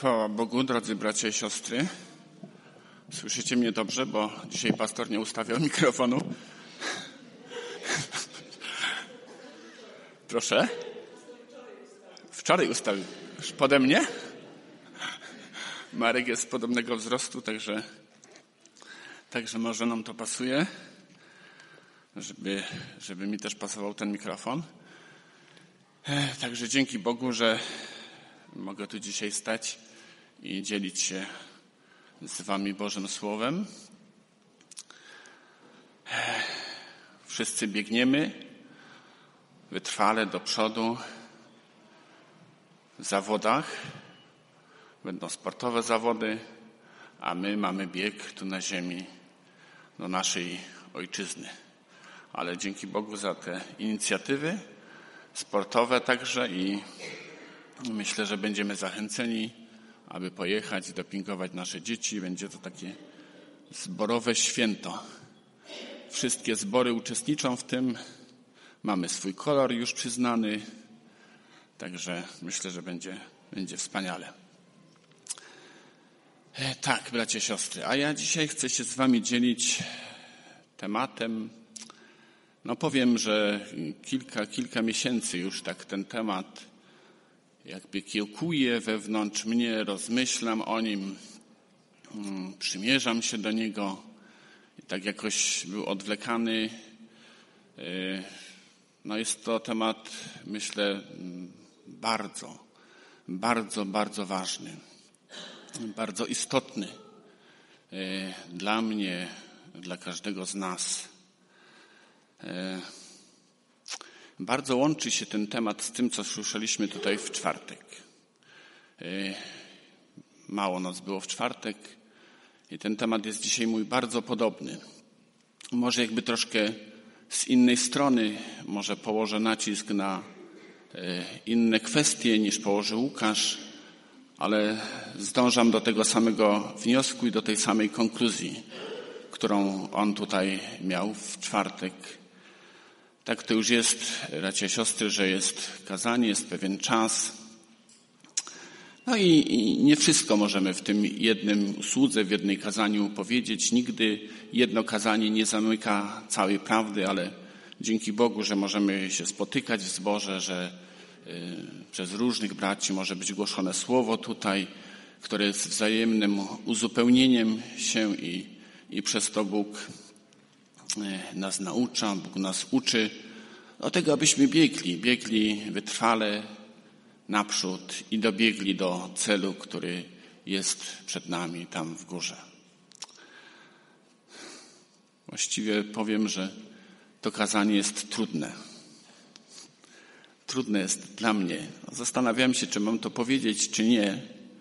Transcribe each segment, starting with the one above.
Chwała Bogu, drodzy bracia i siostry. Słyszycie mnie dobrze, bo dzisiaj pastor nie ustawiał mikrofonu. Proszę? Wczoraj ustawił. Już pode mnie? Marek jest podobnego wzrostu, także może nam to pasuje, żeby mi też pasował ten mikrofon. Także dzięki Bogu, że mogę tu dzisiaj stać i dzielić się z wami Bożym Słowem. Wszyscy biegniemy wytrwale do przodu w zawodach. Będą sportowe zawody, a my mamy bieg tu na ziemi do naszej ojczyzny. Ale dzięki Bogu za te inicjatywy sportowe także i myślę, że będziemy zachęceni, aby pojechać, dopingować nasze dzieci. Będzie to takie zborowe święto. Wszystkie zbory uczestniczą w tym. Mamy swój kolor już przyznany. Także myślę, że będzie wspaniale. Tak, bracia i siostry. A ja dzisiaj chcę się z wami dzielić tematem. Powiem, że kilka miesięcy już tak ten temat jakby kiełkuje wewnątrz mnie, rozmyślam o nim, przymierzam się do niego i tak jakoś był odwlekany. Jest to temat, myślę, bardzo ważny, bardzo istotny dla mnie, dla każdego z nas. Bardzo łączy się ten temat z tym, co słyszeliśmy tutaj w czwartek. Mało nas było w czwartek i ten temat jest dzisiaj mój bardzo podobny. Może jakby troszkę z innej strony, może położę nacisk na inne kwestie niż położył Łukasz, ale zdążam do tego samego wniosku i do tej samej konkluzji, którą on tutaj miał w czwartek. Tak to już jest, bracia i siostry, że jest kazanie, jest pewien czas. I nie wszystko możemy w tym jednym usłudze, w jednej kazaniu powiedzieć. Nigdy jedno kazanie nie zamyka całej prawdy, ale dzięki Bogu, że możemy się spotykać w zborze, że przez różnych braci może być głoszone słowo tutaj, które jest wzajemnym uzupełnieniem się i przez to Bóg nas naucza, Bóg nas uczy do tego, abyśmy biegli wytrwale naprzód i dobiegli do celu, który jest przed nami tam w górze. Właściwie powiem, że to kazanie jest trudne. Trudne jest dla mnie. Zastanawiałem się, czy mam to powiedzieć, czy nie,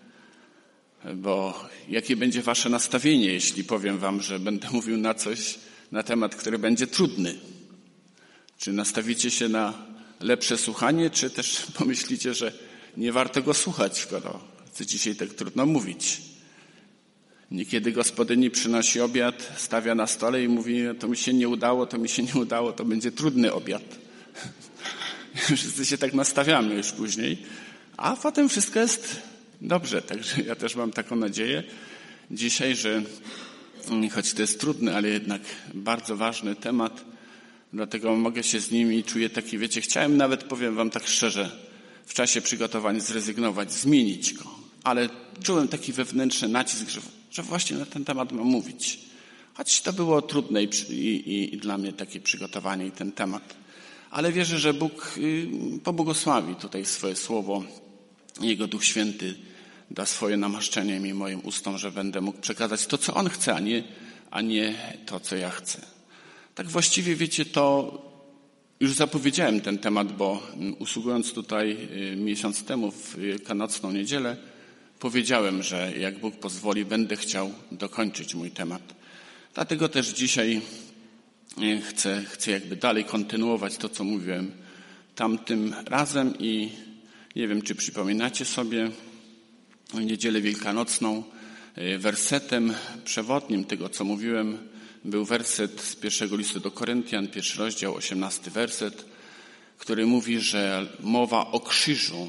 bo jakie będzie wasze nastawienie, jeśli powiem wam, że będę mówił na temat, który będzie trudny. Czy nastawicie się na lepsze słuchanie, czy też pomyślicie, że nie warto go słuchać, skoro chcę dzisiaj tak trudno mówić. Niekiedy gospodyni przynosi obiad, stawia na stole i mówi, to mi się nie udało, to będzie trudny obiad. Wszyscy się tak nastawiamy już później, a potem wszystko jest dobrze. Także ja też mam taką nadzieję dzisiaj, że choć to jest trudny, ale jednak bardzo ważny temat, dlatego mogę się z nim i czuję taki, chciałem nawet, powiem wam tak szczerze, w czasie przygotowań zrezygnować, zmienić go, ale czułem taki wewnętrzny nacisk, że właśnie na ten temat mam mówić. Choć to było trudne i dla mnie takie przygotowanie i ten temat. Ale wierzę, że Bóg pobłogosławi tutaj swoje słowo, Jego Duch Święty da swoje namaszczenie mi moim ustom, że będę mógł przekazać to, co On chce, a nie to, co ja chcę. Tak właściwie, to już zapowiedziałem ten temat, bo usługując tutaj miesiąc temu w wielkanocną niedzielę, powiedziałem, że jak Bóg pozwoli, będę chciał dokończyć mój temat. Dlatego też dzisiaj chcę jakby dalej kontynuować to, co mówiłem tamtym razem i nie wiem, czy przypominacie sobie niedzielę wielkanocną. Wersetem przewodnim tego, co mówiłem, był werset z pierwszego listu do Koryntian, 1 rozdział, 18 werset, który mówi, że mowa o krzyżu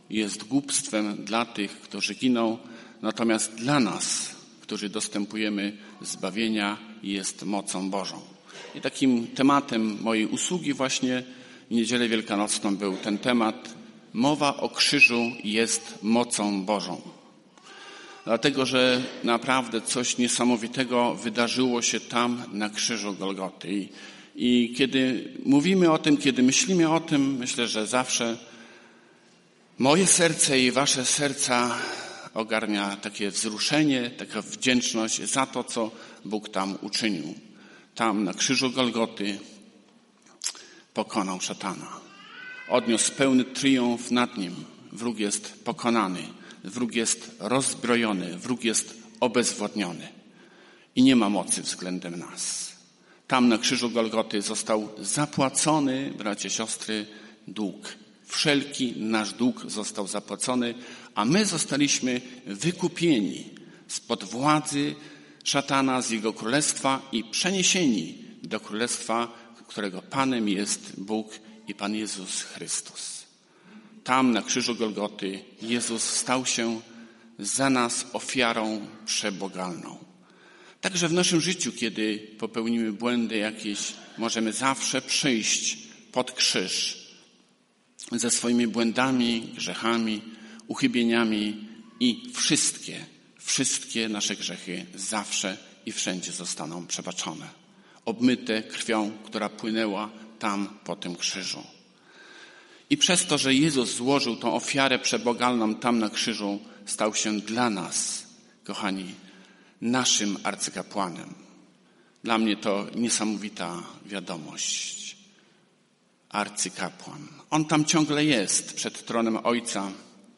jest głupstwem dla tych, którzy giną, natomiast dla nas, którzy dostępujemy zbawienia, jest mocą Bożą. I takim tematem mojej usługi właśnie w Niedzielę Wielkanocną był ten temat: mowa o krzyżu jest mocą Bożą. Dlatego, że naprawdę coś niesamowitego wydarzyło się tam na krzyżu Golgoty. I kiedy mówimy o tym, kiedy myślimy o tym, myślę, że zawsze moje serce i wasze serca ogarnia takie wzruszenie, taka wdzięczność za to, co Bóg tam uczynił. Tam na krzyżu Golgoty pokonał szatana. Odniósł pełny triumf nad nim. Wróg jest pokonany. Wróg jest rozbrojony. Wróg jest obezwładniony. I nie ma mocy względem nas. Tam na krzyżu Golgoty został zapłacony, bracia, siostry, dług. Wszelki nasz dług został zapłacony, a my zostaliśmy wykupieni spod władzy szatana, z jego królestwa i przeniesieni do królestwa, którego Panem jest Bóg i Pan Jezus Chrystus. Tam na krzyżu Golgoty Jezus stał się za nas ofiarą przebogalną. Także w naszym życiu, kiedy popełnimy błędy jakieś, możemy zawsze przyjść pod krzyż ze swoimi błędami, grzechami, uchybieniami i wszystkie nasze grzechy zawsze i wszędzie zostaną przebaczone. Obmyte krwią, która płynęła tam po tym krzyżu. I przez to, że Jezus złożył tą ofiarę przebogalną tam na krzyżu, stał się dla nas, kochani, naszym arcykapłanem. Dla mnie to niesamowita wiadomość. Arcykapłan. On tam ciągle jest, przed tronem Ojca.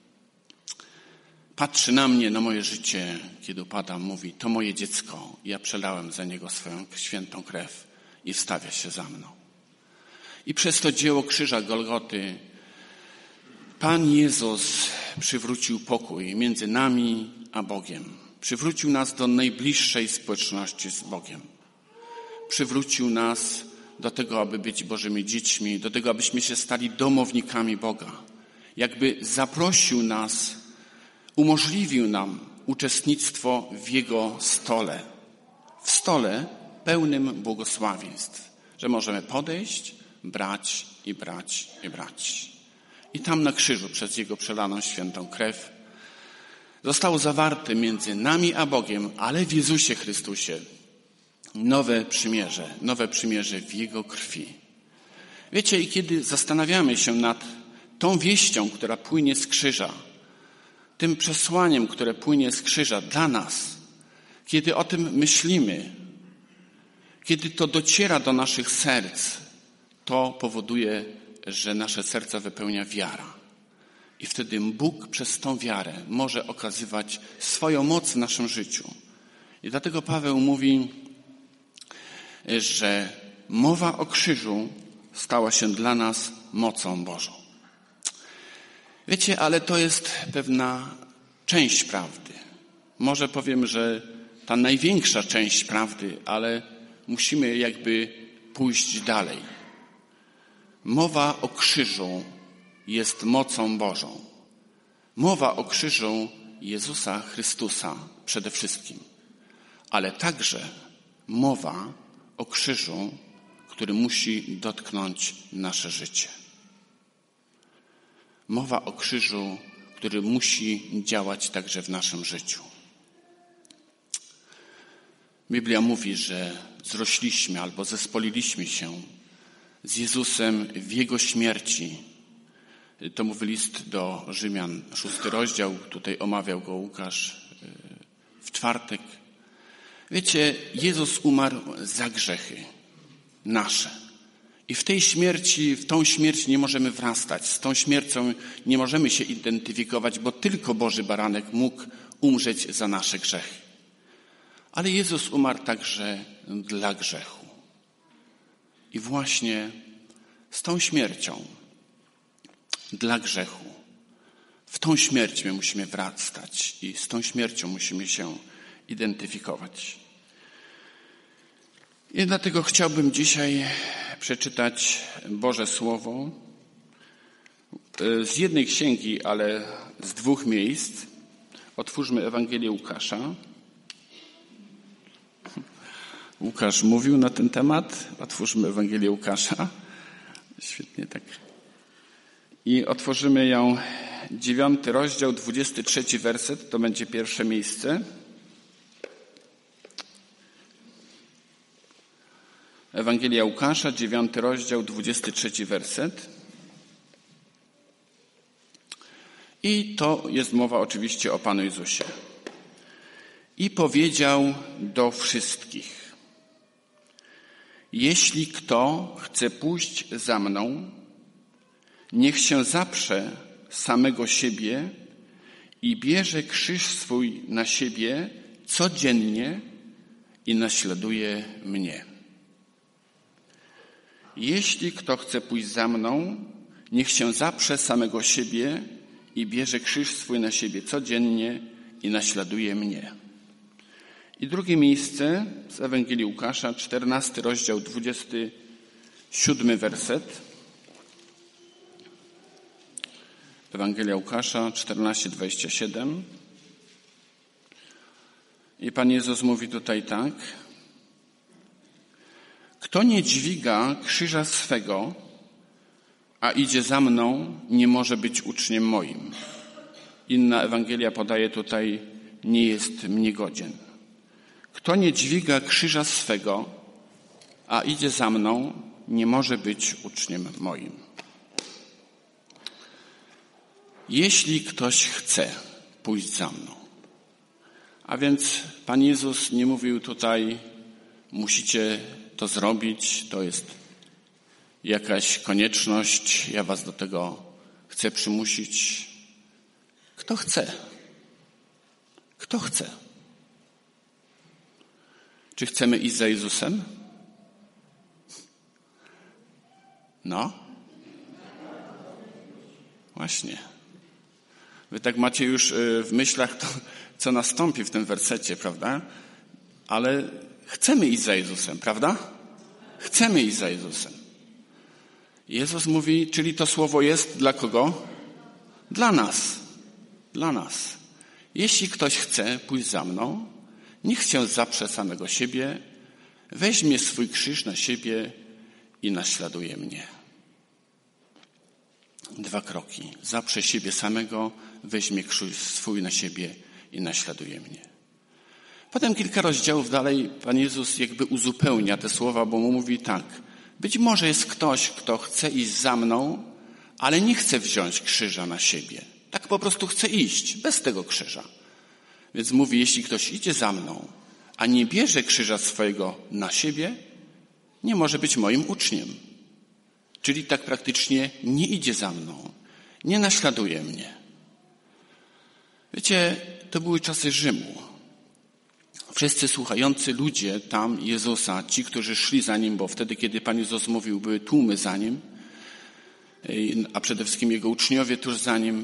Patrzy na mnie, na moje życie, kiedy upadam, mówi: to moje dziecko, ja przelałem za niego swoją świętą krew i wstawia się za mną. I przez to dzieło krzyża Golgoty Pan Jezus przywrócił pokój między nami a Bogiem. Przywrócił nas do najbliższej społeczności z Bogiem. Przywrócił nas do tego, aby być Bożymi dziećmi, do tego, abyśmy się stali domownikami Boga. Jakby zaprosił nas, umożliwił nam uczestnictwo w Jego stole. W stole pełnym błogosławieństw, że możemy podejść, brać i brać i brać. I tam na krzyżu przez Jego przelaną świętą krew zostało zawarte między nami a Bogiem, ale w Jezusie Chrystusie nowe przymierze w Jego krwi. Wiecie, i kiedy zastanawiamy się nad tą wieścią, która płynie z krzyża, tym przesłaniem, które płynie z krzyża dla nas, kiedy o tym myślimy, kiedy to dociera do naszych serc, to powoduje, że nasze serca wypełnia wiara. I wtedy Bóg przez tą wiarę może okazywać swoją moc w naszym życiu. I dlatego Paweł mówi, że mowa o krzyżu stała się dla nas mocą Bożą. Wiecie, ale to jest pewna część prawdy. Może powiem, że ta największa część prawdy, ale musimy jakby pójść dalej. Mowa o krzyżu jest mocą Bożą. Mowa o krzyżu Jezusa Chrystusa przede wszystkim, ale także mowa o krzyżu, który musi dotknąć nasze życie. Mowa o krzyżu, który musi działać także w naszym życiu. Biblia mówi, że zrośliśmy albo zespoliliśmy się z Jezusem w Jego śmierci. To mówi list do Rzymian, 6 rozdział. Tutaj omawiał go Łukasz w czwartek. Wiecie, Jezus umarł za grzechy nasze. I w tej śmierci, w tą śmierć nie możemy wrastać. Z tą śmiercią nie możemy się identyfikować, bo tylko Boży Baranek mógł umrzeć za nasze grzechy. Ale Jezus umarł także dla grzechu. I właśnie z tą śmiercią dla grzechu, w tą śmierć my musimy wracać i z tą śmiercią musimy się identyfikować. I dlatego chciałbym dzisiaj przeczytać Boże Słowo. z jednej księgi, ale z 2 miejsc. Otwórzmy Ewangelię Łukasza. Łukasz mówił na ten temat. Otwórzmy Ewangelię Łukasza. Świetnie tak. I otworzymy ją 9 rozdział, 23 werset. To będzie pierwsze miejsce. Ewangelia Łukasza, 9 rozdział, 23 werset. I to jest mowa oczywiście o Panu Jezusie. I powiedział do wszystkich: jeśli kto chce pójść za mną, niech się zaprze samego siebie i bierze krzyż swój na siebie codziennie i naśladuje mnie. Jeśli kto chce pójść za mną, niech się zaprze samego siebie i bierze krzyż swój na siebie codziennie i naśladuje mnie. I drugie miejsce z Ewangelii Łukasza, 14 rozdział, 27 werset. Ewangelia Łukasza, 14:27. I Pan Jezus mówi tutaj tak: kto nie dźwiga krzyża swego, a idzie za mną, nie może być uczniem moim. Inna Ewangelia podaje tutaj: nie jest mnie godzien. Kto nie dźwiga krzyża swego, a idzie za mną, nie może być uczniem moim. Jeśli ktoś chce pójść za mną. A więc Pan Jezus nie mówił tutaj: musicie to zrobić, to jest jakaś konieczność, ja was do tego chcę przymusić. Kto chce? Kto chce? Czy chcemy iść za Jezusem? No. Właśnie. Wy tak macie już w myślach to, co nastąpi w tym wersecie, prawda? Ale chcemy iść za Jezusem, prawda? Chcemy iść za Jezusem. Jezus mówi, czyli to słowo jest dla kogo? Dla nas. Dla nas. Jeśli ktoś chce pójść za mną, niech się zaprze samego siebie, weźmie swój krzyż na siebie i naśladuje mnie. 2 kroki. Zaprze siebie samego, weźmie krzyż swój na siebie i naśladuje mnie. Potem kilka rozdziałów dalej Pan Jezus jakby uzupełnia te słowa, bo mu mówi tak: być może jest ktoś, kto chce iść za mną, ale nie chce wziąć krzyża na siebie. Tak po prostu chce iść, bez tego krzyża. Więc mówi, jeśli ktoś idzie za mną, a nie bierze krzyża swojego na siebie, nie może być moim uczniem. Czyli tak praktycznie nie idzie za mną, nie naśladuje mnie. Wiecie, to były czasy Rzymu. Wszyscy słuchający ludzie tam Jezusa, ci, którzy szli za Nim, bo wtedy, kiedy Pan Jezus mówił, były tłumy za Nim, a przede wszystkim Jego uczniowie tuż za Nim,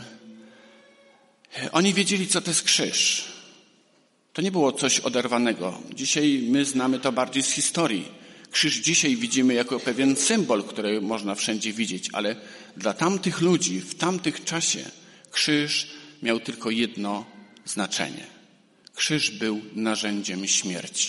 oni wiedzieli, co to jest krzyż. To nie było coś oderwanego. Dzisiaj my znamy to bardziej z historii. Krzyż dzisiaj widzimy jako pewien symbol, który można wszędzie widzieć, ale dla tamtych ludzi w tamtych czasie krzyż miał tylko jedno znaczenie. Krzyż był narzędziem śmierci.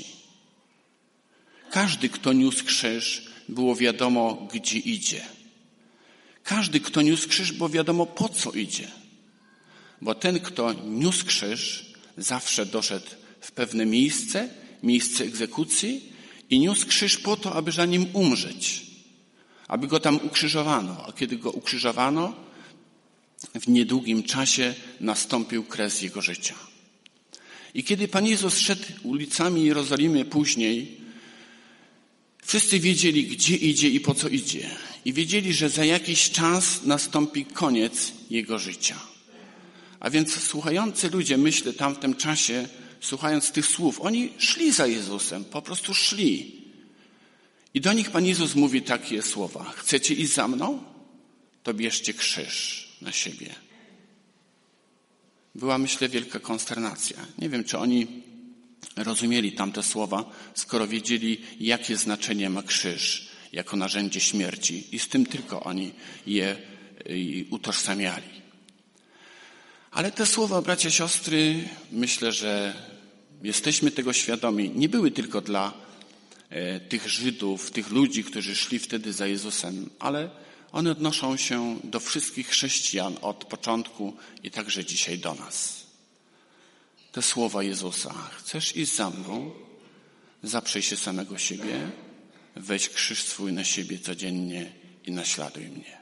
Każdy, kto niósł krzyż, było wiadomo, gdzie idzie. Każdy, kto niósł krzyż, było wiadomo, po co idzie. Bo ten, kto niósł krzyż, zawsze doszedł w pewne miejsce egzekucji i niósł krzyż po to, aby za nim umrzeć. Aby go tam ukrzyżowano. A kiedy go ukrzyżowano, w niedługim czasie nastąpił kres jego życia. I kiedy Pan Jezus szedł ulicami Jerozolimy później, wszyscy wiedzieli, gdzie idzie i po co idzie. I wiedzieli, że za jakiś czas nastąpi koniec jego życia. A więc słuchający ludzie, myślę, w tamtym czasie, słuchając tych słów, oni szli za Jezusem, po prostu szli. I do nich Pan Jezus mówi takie słowa: chcecie iść za mną? To bierzcie krzyż na siebie. Była, myślę, wielka konsternacja. Nie wiem, czy oni rozumieli tamte słowa, skoro wiedzieli, jakie znaczenie ma krzyż jako narzędzie śmierci. I z tym tylko oni je i utożsamiali. Ale te słowa, bracia, siostry, myślę, że jesteśmy tego świadomi, nie były tylko dla tych Żydów, tych ludzi, którzy szli wtedy za Jezusem, ale one odnoszą się do wszystkich chrześcijan od początku i także dzisiaj do nas. Te słowa Jezusa: chcesz iść za mną? Zaprzej się samego siebie, weź krzyż swój na siebie codziennie i naśladuj mnie.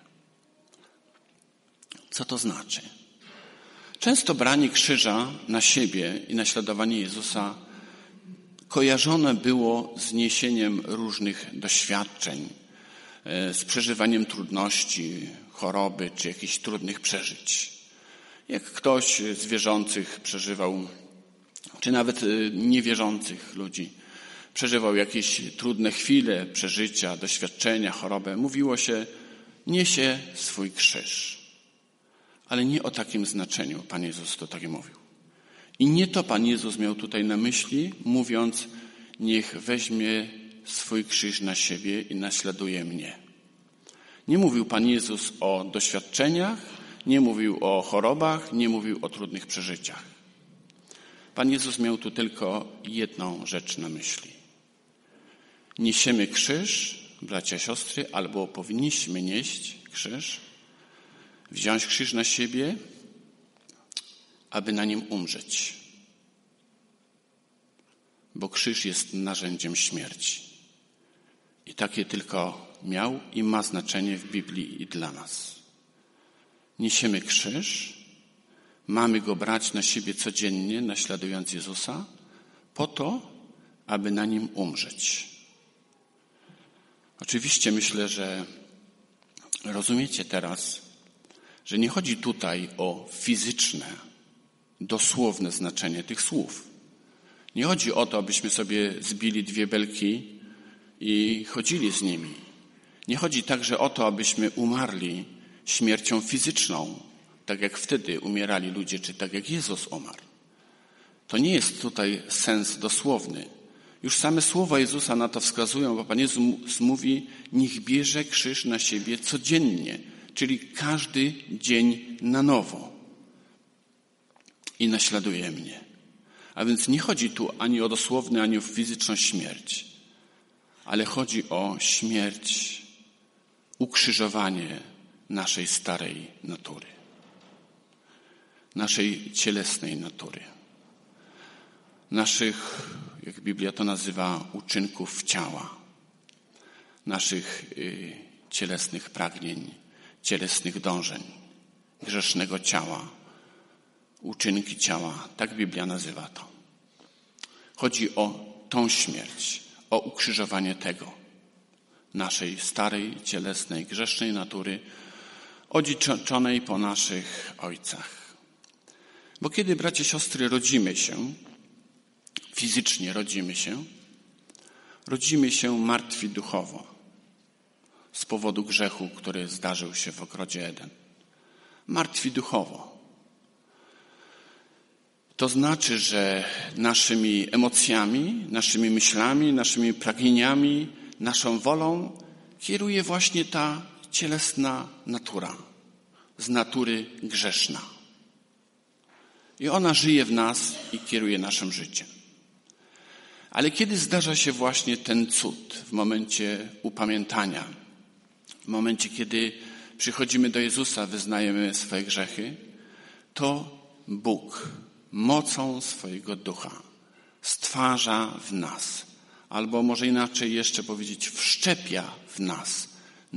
Co to znaczy? Często branie krzyża na siebie i naśladowanie Jezusa kojarzone było z niesieniem różnych doświadczeń, z przeżywaniem trudności, choroby czy jakichś trudnych przeżyć. Jak ktoś z wierzących przeżywał, czy nawet niewierzących ludzi, przeżywał jakieś trudne chwile, przeżycia, doświadczenia, chorobę, mówiło się: niesie swój krzyż. Ale nie o takim znaczeniu Pan Jezus to tak mówił. I nie to Pan Jezus miał tutaj na myśli, mówiąc: niech weźmie swój krzyż na siebie i naśladuje mnie. Nie mówił Pan Jezus o doświadczeniach, nie mówił o chorobach, nie mówił o trudnych przeżyciach. Pan Jezus miał tu tylko jedną rzecz na myśli. Niesiemy krzyż, bracia, siostry, albo powinniśmy nieść krzyż, wziąć krzyż na siebie, aby na nim umrzeć. Bo krzyż jest narzędziem śmierci. I takie tylko miał i ma znaczenie w Biblii i dla nas. Niesiemy krzyż, mamy go brać na siebie codziennie, naśladując Jezusa, po to, aby na nim umrzeć. Oczywiście myślę, że rozumiecie teraz, że nie chodzi tutaj o fizyczne, dosłowne znaczenie tych słów. Nie chodzi o to, abyśmy sobie zbili 2 belki i chodzili z nimi. Nie chodzi także o to, abyśmy umarli śmiercią fizyczną, tak jak wtedy umierali ludzie, czy tak jak Jezus umarł. To nie jest tutaj sens dosłowny. Już same słowa Jezusa na to wskazują, bo Pan Jezus mówi: niech bierze krzyż na siebie codziennie, czyli każdy dzień na nowo i naśladuje mnie. A więc nie chodzi tu ani o dosłowny, ani o fizyczną śmierć, ale chodzi o śmierć, ukrzyżowanie naszej starej natury, naszej cielesnej natury, naszych, jak Biblia to nazywa, uczynków ciała, naszych cielesnych pragnień, cielesnych dążeń, grzesznego ciała, uczynki ciała, tak Biblia nazywa to. Chodzi o tą śmierć, o ukrzyżowanie tego, naszej starej, cielesnej, grzesznej natury, odziedziczonej po naszych ojcach. Bo kiedy, bracia, siostry, rodzimy się, fizycznie rodzimy się martwi duchowo z powodu grzechu, który zdarzył się w ogrodzie Eden. Martwi duchowo. To znaczy, że naszymi emocjami, naszymi myślami, naszymi pragnieniami, naszą wolą kieruje właśnie ta cielesna natura, z natury grzeszna. I ona żyje w nas i kieruje naszym życiem. Ale kiedy zdarza się właśnie ten cud, w momencie upamiętania, w momencie, kiedy przychodzimy do Jezusa, wyznajemy swoje grzechy, to Bóg mocą swojego ducha stwarza w nas, albo może inaczej jeszcze powiedzieć, wszczepia w nas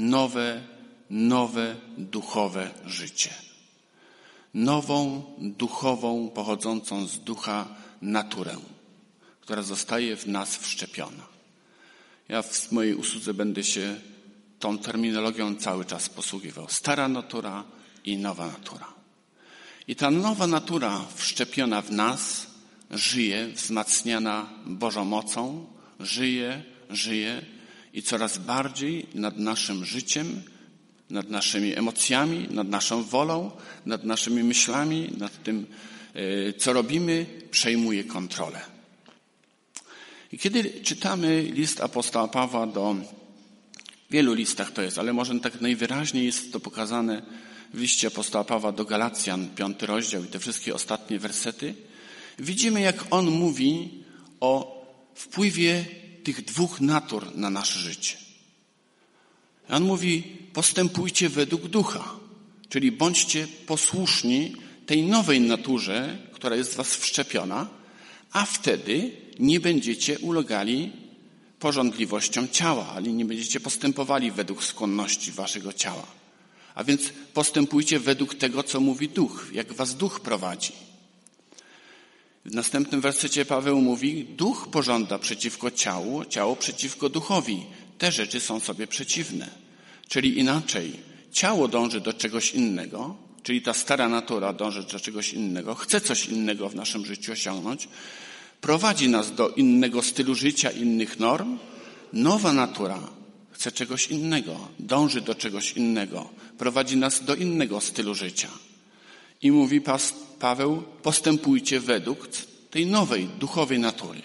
nowe duchowe życie. Nową, duchową, pochodzącą z ducha naturę, która zostaje w nas wszczepiona. Ja w mojej usłudze będę się tą terminologią cały czas posługiwał. Stara natura i nowa natura. I ta nowa natura wszczepiona w nas żyje, wzmacniana Bożą mocą, żyje i coraz bardziej nad naszym życiem, nad naszymi emocjami, nad naszą wolą, nad naszymi myślami, nad tym, co robimy, przejmuje kontrolę. I kiedy czytamy list apostoła Pawła w wielu listach to jest, ale może tak najwyraźniej jest to pokazane w liście apostoła Pawła do Galacjan, 5 rozdział i te wszystkie ostatnie wersety, widzimy, jak on mówi o wpływie tych dwóch natur na nasze życie. On mówi, postępujcie według ducha, czyli bądźcie posłuszni tej nowej naturze, która jest w was wszczepiona, a wtedy nie będziecie ulegali pożądliwościom ciała, ale nie będziecie postępowali według skłonności waszego ciała. A więc postępujcie według tego, co mówi duch, jak was duch prowadzi. W następnym wersecie Paweł mówi, duch pożąda przeciwko ciału, ciało przeciwko duchowi. Te rzeczy są sobie przeciwne. Czyli inaczej, ciało dąży do czegoś innego, czyli ta stara natura dąży do czegoś innego, chce coś innego w naszym życiu osiągnąć, prowadzi nas do innego stylu życia, innych norm. Nowa natura chce czegoś innego, dąży do czegoś innego, prowadzi nas do innego stylu życia. I mówi Paweł, postępujcie według tej nowej, duchowej natury.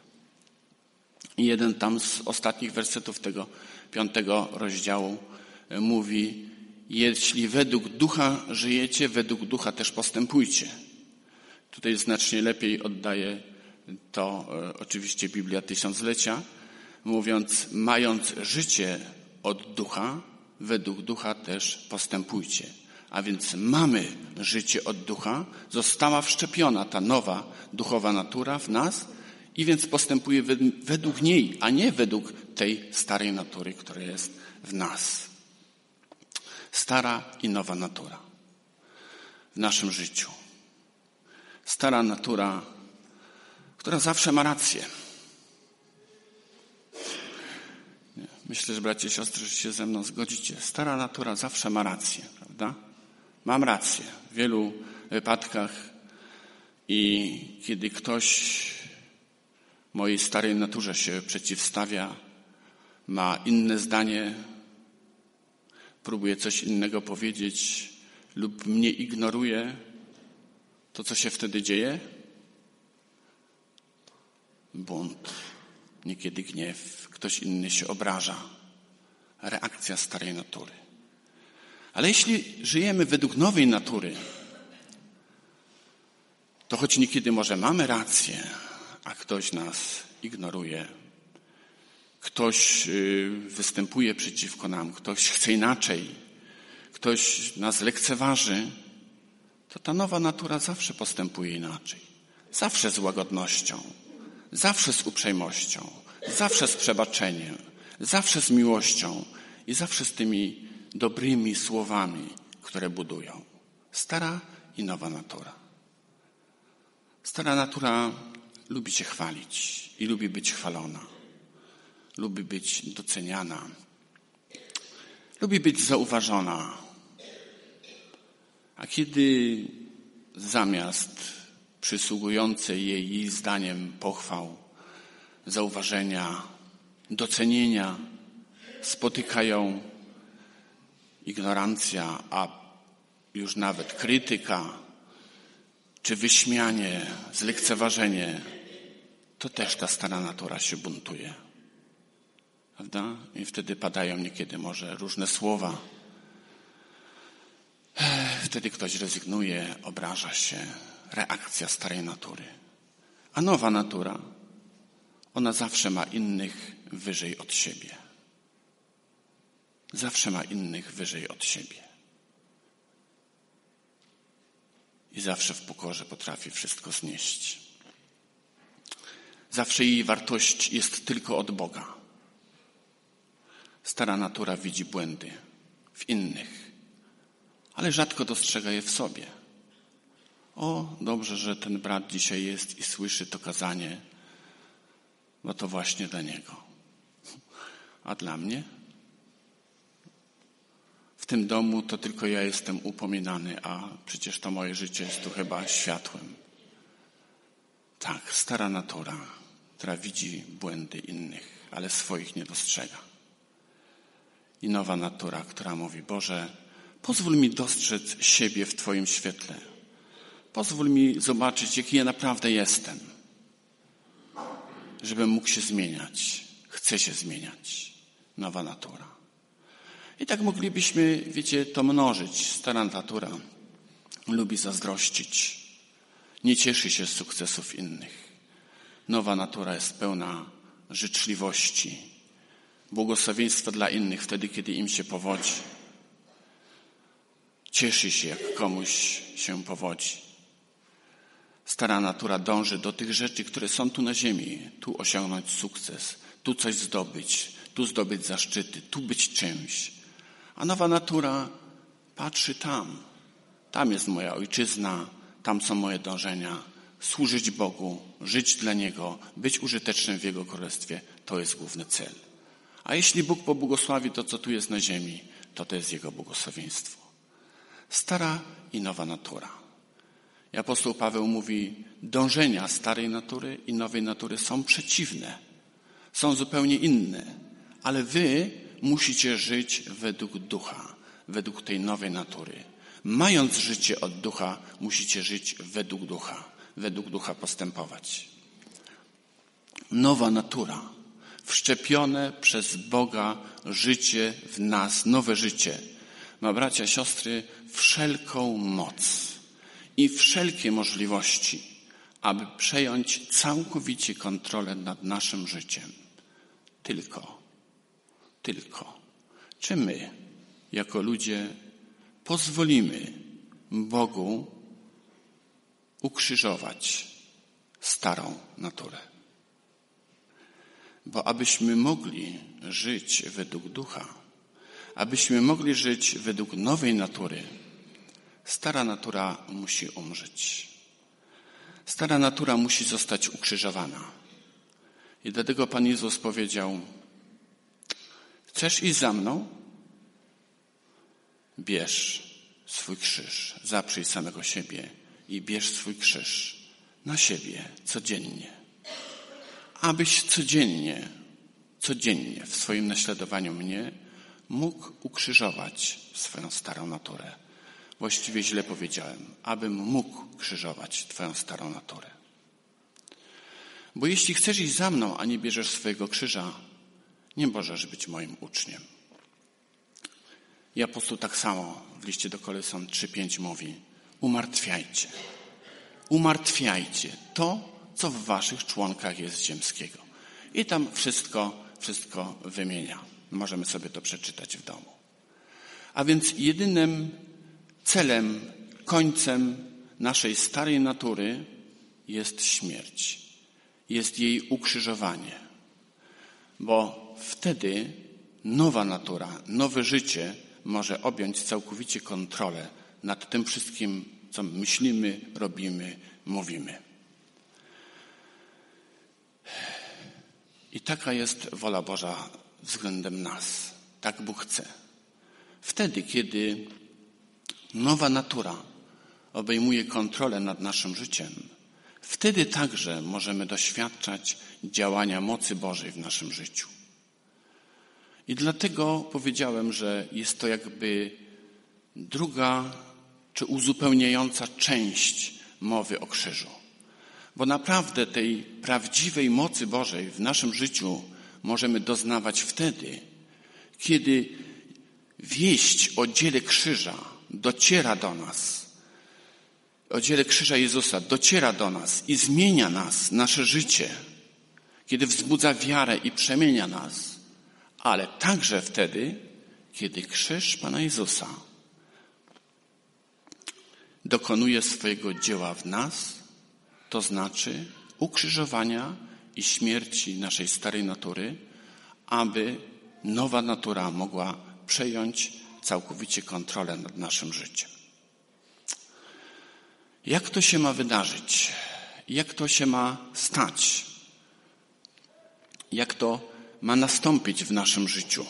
I jeden tam z ostatnich wersetów tego 5 rozdziału mówi, jeśli według ducha żyjecie, według ducha też postępujcie. Tutaj znacznie lepiej oddaje to oczywiście Biblia Tysiąclecia, mówiąc, mając życie od ducha, według ducha też postępujcie. A więc mamy życie od ducha, została wszczepiona ta nowa duchowa natura w nas i więc postępuje według niej, a nie według tej starej natury, która jest w nas. Stara i nowa natura w naszym życiu. Stara natura, która zawsze ma rację. Myślę, że bracia i siostry, że się ze mną zgodzicie. Stara natura zawsze ma rację, prawda? Mam rację w wielu wypadkach i kiedy ktoś mojej starej naturze się przeciwstawia, ma inne zdanie, próbuje coś innego powiedzieć lub mnie ignoruje, to co się wtedy dzieje? Bunt, niekiedy gniew, ktoś inny się obraża. Reakcja starej natury. Ale jeśli żyjemy według nowej natury, to choć niekiedy może mamy rację, a ktoś nas ignoruje, ktoś występuje przeciwko nam, ktoś chce inaczej, ktoś nas lekceważy, to ta nowa natura zawsze postępuje inaczej. Zawsze z łagodnością, zawsze z uprzejmością, zawsze z przebaczeniem, zawsze z miłością i zawsze z tymi dobrymi słowami, które budują. Stara i nowa natura. Stara natura lubi się chwalić i lubi być chwalona. Lubi być doceniana. Lubi być zauważona. A kiedy zamiast przysługującej jej zdaniem pochwał, zauważenia, docenienia spotykają ignorancja, a już nawet krytyka, czy wyśmianie, zlekceważenie, to też ta stara natura się buntuje. Prawda? I wtedy padają niekiedy może różne słowa. Wtedy ktoś rezygnuje, obraża się. Reakcja starej natury. A nowa natura, ona zawsze ma innych wyżej od siebie. Zawsze ma innych wyżej od siebie. I zawsze w pokorze potrafi wszystko znieść. Zawsze jej wartość jest tylko od Boga. Stara natura widzi błędy w innych, ale rzadko dostrzega je w sobie. O, dobrze, że ten brat dzisiaj jest i słyszy to kazanie, bo to właśnie dla niego. A dla mnie? W tym domu to tylko ja jestem upominany, a przecież to moje życie jest tu chyba światłem. Tak, stara natura, która widzi błędy innych, ale swoich nie dostrzega. I nowa natura, która mówi, Boże, pozwól mi dostrzec siebie w Twoim świetle. Pozwól mi zobaczyć, jaki ja naprawdę jestem. Żebym mógł się zmieniać. Chcę się zmieniać. Nowa natura. I tak moglibyśmy, to mnożyć. Stara natura lubi zazdrościć. Nie cieszy się z sukcesów innych. Nowa natura jest pełna życzliwości, błogosławieństwa dla innych wtedy, kiedy im się powodzi. Cieszy się, jak komuś się powodzi. Stara natura dąży do tych rzeczy, które są tu na ziemi. Tu osiągnąć sukces, tu coś zdobyć, tu zdobyć zaszczyty, tu być czymś. A nowa natura patrzy tam. Tam jest moja ojczyzna, tam są moje dążenia. Służyć Bogu, żyć dla Niego, być użytecznym w Jego Królestwie. To jest główny cel. A jeśli Bóg pobłogosławi to, co tu jest na ziemi, to jest Jego błogosławieństwo. Stara i nowa natura. I apostoł Paweł mówi, dążenia starej natury i nowej natury są przeciwne. Są zupełnie inne. Ale wy musicie żyć według ducha, według tej nowej natury. Mając życie od ducha, musicie żyć według ducha postępować. Nowa natura, wszczepione przez Boga życie w nas, nowe życie, ma, bracia, siostry, wszelką moc i wszelkie możliwości, aby przejąć całkowicie kontrolę nad naszym życiem. Tylko, czy my, jako ludzie, pozwolimy Bogu ukrzyżować starą naturę? Bo abyśmy mogli żyć według ducha, abyśmy mogli żyć według nowej natury, stara natura musi umrzeć. Stara natura musi zostać ukrzyżowana. I dlatego Pan Jezus powiedział, chcesz iść za mną? Bierz swój krzyż, zaprzyj samego siebie i bierz swój krzyż na siebie codziennie. Abyś codziennie w swoim naśladowaniu mnie mógł ukrzyżować swoją starą naturę. Właściwie źle powiedziałem, abym mógł krzyżować twoją starą naturę. Bo jeśli chcesz iść za mną, a nie bierzesz swojego krzyża, nie możesz być moim uczniem. I apostoł tak samo w liście do Kolosan 3:5 mówi, umartwiajcie to, co w waszych członkach jest ziemskiego. I tam wszystko wymienia. Możemy sobie to przeczytać w domu. A więc jedynym celem, końcem naszej starej natury jest śmierć. Jest jej ukrzyżowanie. Bo wtedy nowa natura, nowe życie może objąć całkowicie kontrolę nad tym wszystkim, co myślimy, robimy, mówimy. I taka jest wola Boża względem nas. Tak Bóg chce. Wtedy, kiedy nowa natura obejmuje kontrolę nad naszym życiem, wtedy także możemy doświadczać działania mocy Bożej w naszym życiu. I dlatego powiedziałem, że jest to jakby druga czy uzupełniająca część mowy o krzyżu. Bo naprawdę tej prawdziwej mocy Bożej w naszym życiu możemy doznawać wtedy, kiedy wieść o dziele krzyża dociera do nas, o dziele krzyża Jezusa dociera do nas i zmienia nas, nasze życie, kiedy wzbudza wiarę i przemienia nas, ale także wtedy, kiedy krzyż Pana Jezusa dokonuje swojego dzieła w nas, to znaczy ukrzyżowania i śmierci naszej starej natury, aby nowa natura mogła przejąć całkowicie kontrolę nad naszym życiem. Jak to się ma wydarzyć? Jak to się ma stać? Jak to ma nastąpić w naszym życiu?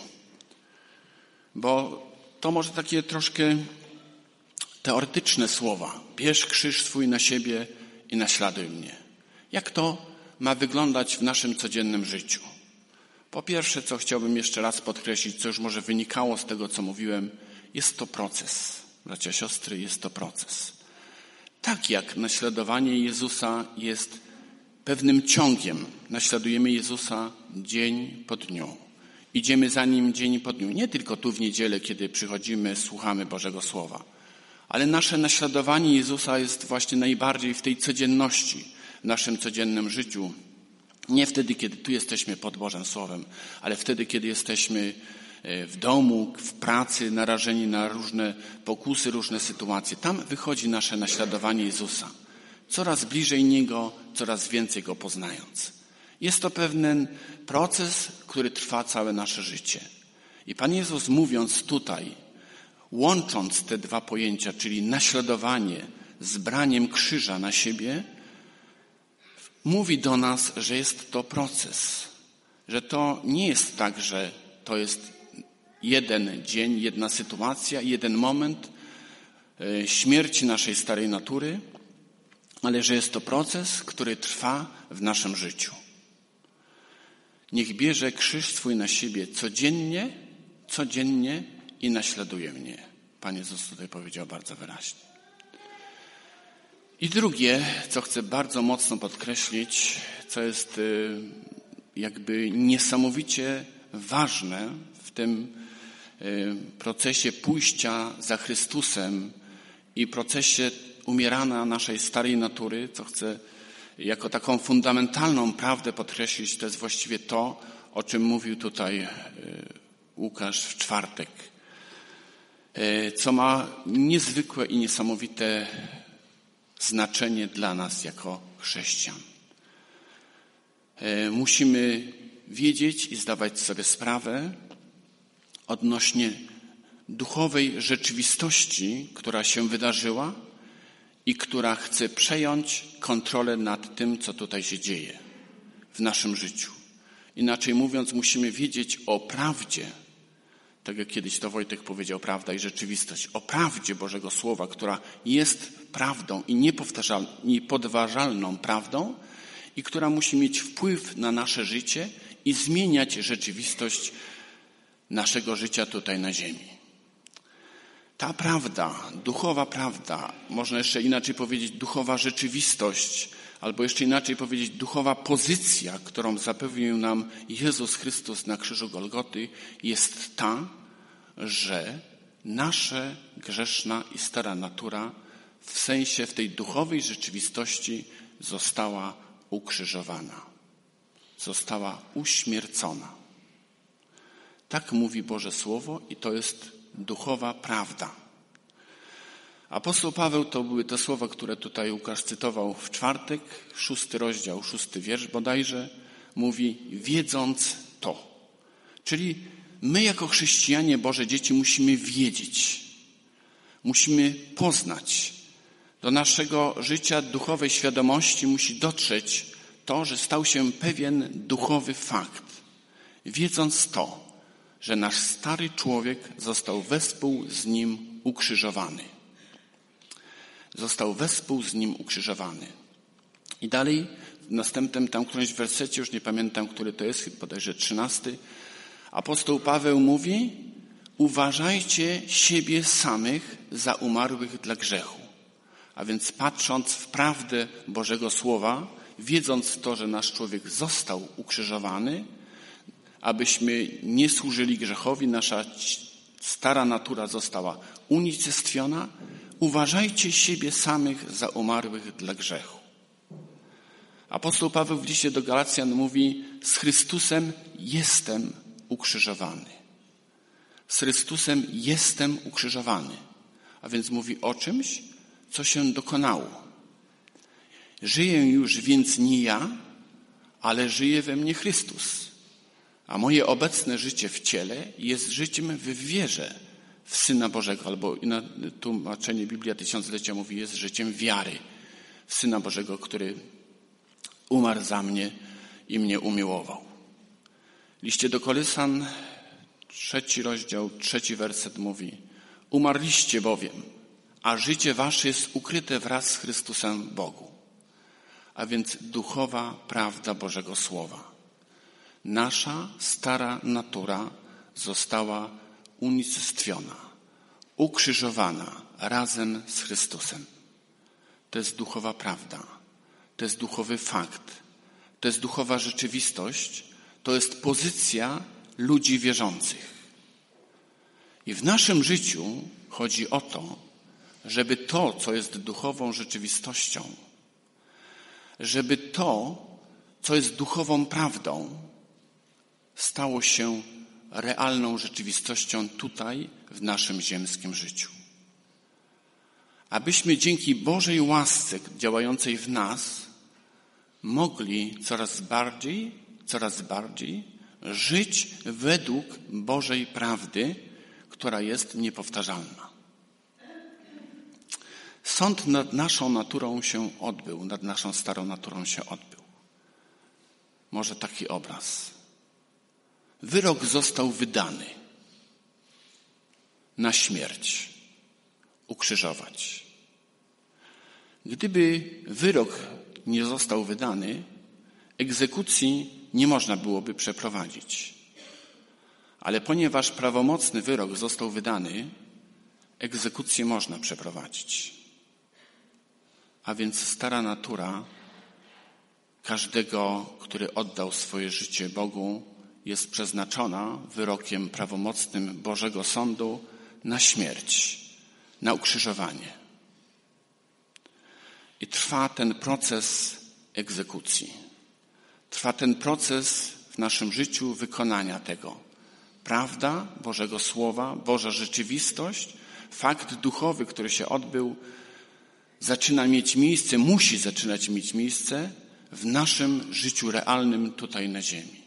Bo to może takie troszkę teoretyczne słowa. Bierz krzyż swój na siebie i naśladuj mnie. Jak to ma wyglądać w naszym codziennym życiu? Po pierwsze, co chciałbym jeszcze raz podkreślić, co już może wynikało z tego, co mówiłem, jest to proces. Bracia, siostry, jest to proces. Tak jak naśladowanie Jezusa jest pewnym ciągiem. Naśladujemy Jezusa dzień po dniu. Idziemy za Nim dzień po dniu. Nie tylko tu w niedzielę, kiedy przychodzimy, słuchamy Bożego Słowa. Ale nasze naśladowanie Jezusa jest właśnie najbardziej w tej codzienności, w naszym codziennym życiu. Nie wtedy, kiedy tu jesteśmy pod Bożym Słowem, ale wtedy, kiedy jesteśmy w domu, w pracy, narażeni na różne pokusy, różne sytuacje. Tam wychodzi nasze naśladowanie Jezusa. Coraz bliżej Niego, coraz więcej Go poznając. Jest to pewien proces, który trwa całe nasze życie. I Pan Jezus, mówiąc tutaj, łącząc te dwa pojęcia, czyli naśladowanie z braniem krzyża na siebie, mówi do nas, że jest to proces. Że to nie jest tak, że to jest jeden dzień, jedna sytuacja, jeden moment śmierci naszej starej natury, ale że jest to proces, który trwa w naszym życiu. Niech bierze krzyż swój na siebie codziennie i naśladuje mnie. Pan Jezus tutaj powiedział bardzo wyraźnie. I drugie, co chcę bardzo mocno podkreślić, co jest jakby niesamowicie ważne w tym procesie pójścia za Chrystusem i procesie umierania naszej starej natury, co chcę jako taką fundamentalną prawdę podkreślić, to jest właściwie to, o czym mówił tutaj Łukasz w czwartek, co ma niezwykłe i niesamowite znaczenie dla nas jako chrześcijan. Musimy wiedzieć i zdawać sobie sprawę odnośnie duchowej rzeczywistości, która się wydarzyła i która chce przejąć kontrolę nad tym, co tutaj się dzieje w naszym życiu. Inaczej mówiąc, musimy wiedzieć o prawdzie, tak jak kiedyś to Wojtek powiedział, prawda i rzeczywistość, o prawdzie Bożego Słowa, która jest prawdą i niepodważalną prawdą i która musi mieć wpływ na nasze życie i zmieniać rzeczywistość naszego życia tutaj na ziemi. Ta prawda, duchowa prawda, można jeszcze inaczej powiedzieć duchowa rzeczywistość, albo jeszcze inaczej powiedzieć duchowa pozycja, którą zapewnił nam Jezus Chrystus na krzyżu Golgoty, jest ta, że nasza grzeszna i stara natura w sensie w tej duchowej rzeczywistości została ukrzyżowana, została uśmiercona. Tak mówi Boże Słowo i to jest duchowa prawda. Apostoł Paweł, to były te słowa, które tutaj Łukasz cytował w czwartek, 6 rozdział, 6 wiersz bodajże, mówi wiedząc to. Czyli my jako chrześcijanie, Boże dzieci, musimy wiedzieć, musimy poznać. Do naszego życia duchowej świadomości musi dotrzeć to, że stał się pewien duchowy fakt. Wiedząc to, że nasz stary człowiek został wespół z Nim ukrzyżowany. Został wespół z Nim ukrzyżowany. I dalej, w następnym tam którymś wersecie, już nie pamiętam, który to jest, bodajże 13, apostoł Paweł mówi: uważajcie siebie samych za umarłych dla grzechu. A więc patrząc w prawdę Bożego Słowa, wiedząc to, że nasz człowiek został ukrzyżowany, abyśmy nie służyli grzechowi, nasza stara natura została unicestwiona, uważajcie siebie samych za umarłych dla grzechu. Apostoł Paweł w liście do Galacjan mówi: z Chrystusem jestem ukrzyżowany. Z Chrystusem jestem ukrzyżowany. A więc mówi o czymś, co się dokonało. Żyję już więc nie ja, ale żyje we mnie Chrystus. A moje obecne życie w ciele jest życiem w wierze w Syna Bożego, albo tłumaczenie Biblia Tysiąclecia mówi, jest życiem wiary w Syna Bożego, który umarł za mnie i mnie umiłował. W liście do Kolosan, 3 rozdział, 3 werset mówi: umarliście bowiem, a życie wasze jest ukryte wraz z Chrystusem w Bogu. A więc duchowa prawda Bożego Słowa. Nasza stara natura została unicestwiona, ukrzyżowana razem z Chrystusem. To jest duchowa prawda. To jest duchowy fakt. To jest duchowa rzeczywistość. To jest pozycja ludzi wierzących. I w naszym życiu chodzi o to, żeby to, co jest duchową rzeczywistością, żeby to, co jest duchową prawdą, stało się realną rzeczywistością tutaj, w naszym ziemskim życiu. Abyśmy dzięki Bożej łasce działającej w nas mogli coraz bardziej żyć według Bożej prawdy, która jest niepowtarzalna. Sąd nad naszą naturą się odbył, nad naszą starą naturą się odbył. Może taki obraz. Wyrok został wydany na śmierć, ukrzyżować. Gdyby wyrok nie został wydany, egzekucji nie można byłoby przeprowadzić. Ale ponieważ prawomocny wyrok został wydany, egzekucję można przeprowadzić. A więc stara natura każdego, który oddał swoje życie Bogu, jest przeznaczona wyrokiem prawomocnym Bożego Sądu na śmierć, na ukrzyżowanie. I trwa ten proces egzekucji. Trwa ten proces w naszym życiu wykonania tego. Prawda Bożego Słowa, Boża rzeczywistość, fakt duchowy, który się odbył, zaczyna mieć miejsce, musi zaczynać mieć miejsce w naszym życiu realnym tutaj na ziemi.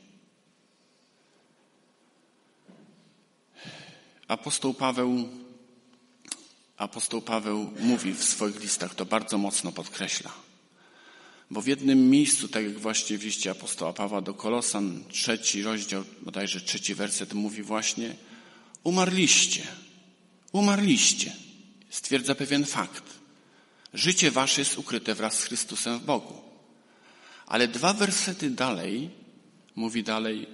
Apostoł Paweł mówi w swoich listach, to bardzo mocno podkreśla. Bo w jednym miejscu, tak jak właśnie w liście apostoła Pawła do Kolosan, 3 rozdział, bodajże 3 werset mówi właśnie: umarliście. Stwierdza pewien fakt. Życie wasze jest ukryte wraz z Chrystusem w Bogu. Ale 2 wersety dalej, mówi dalej: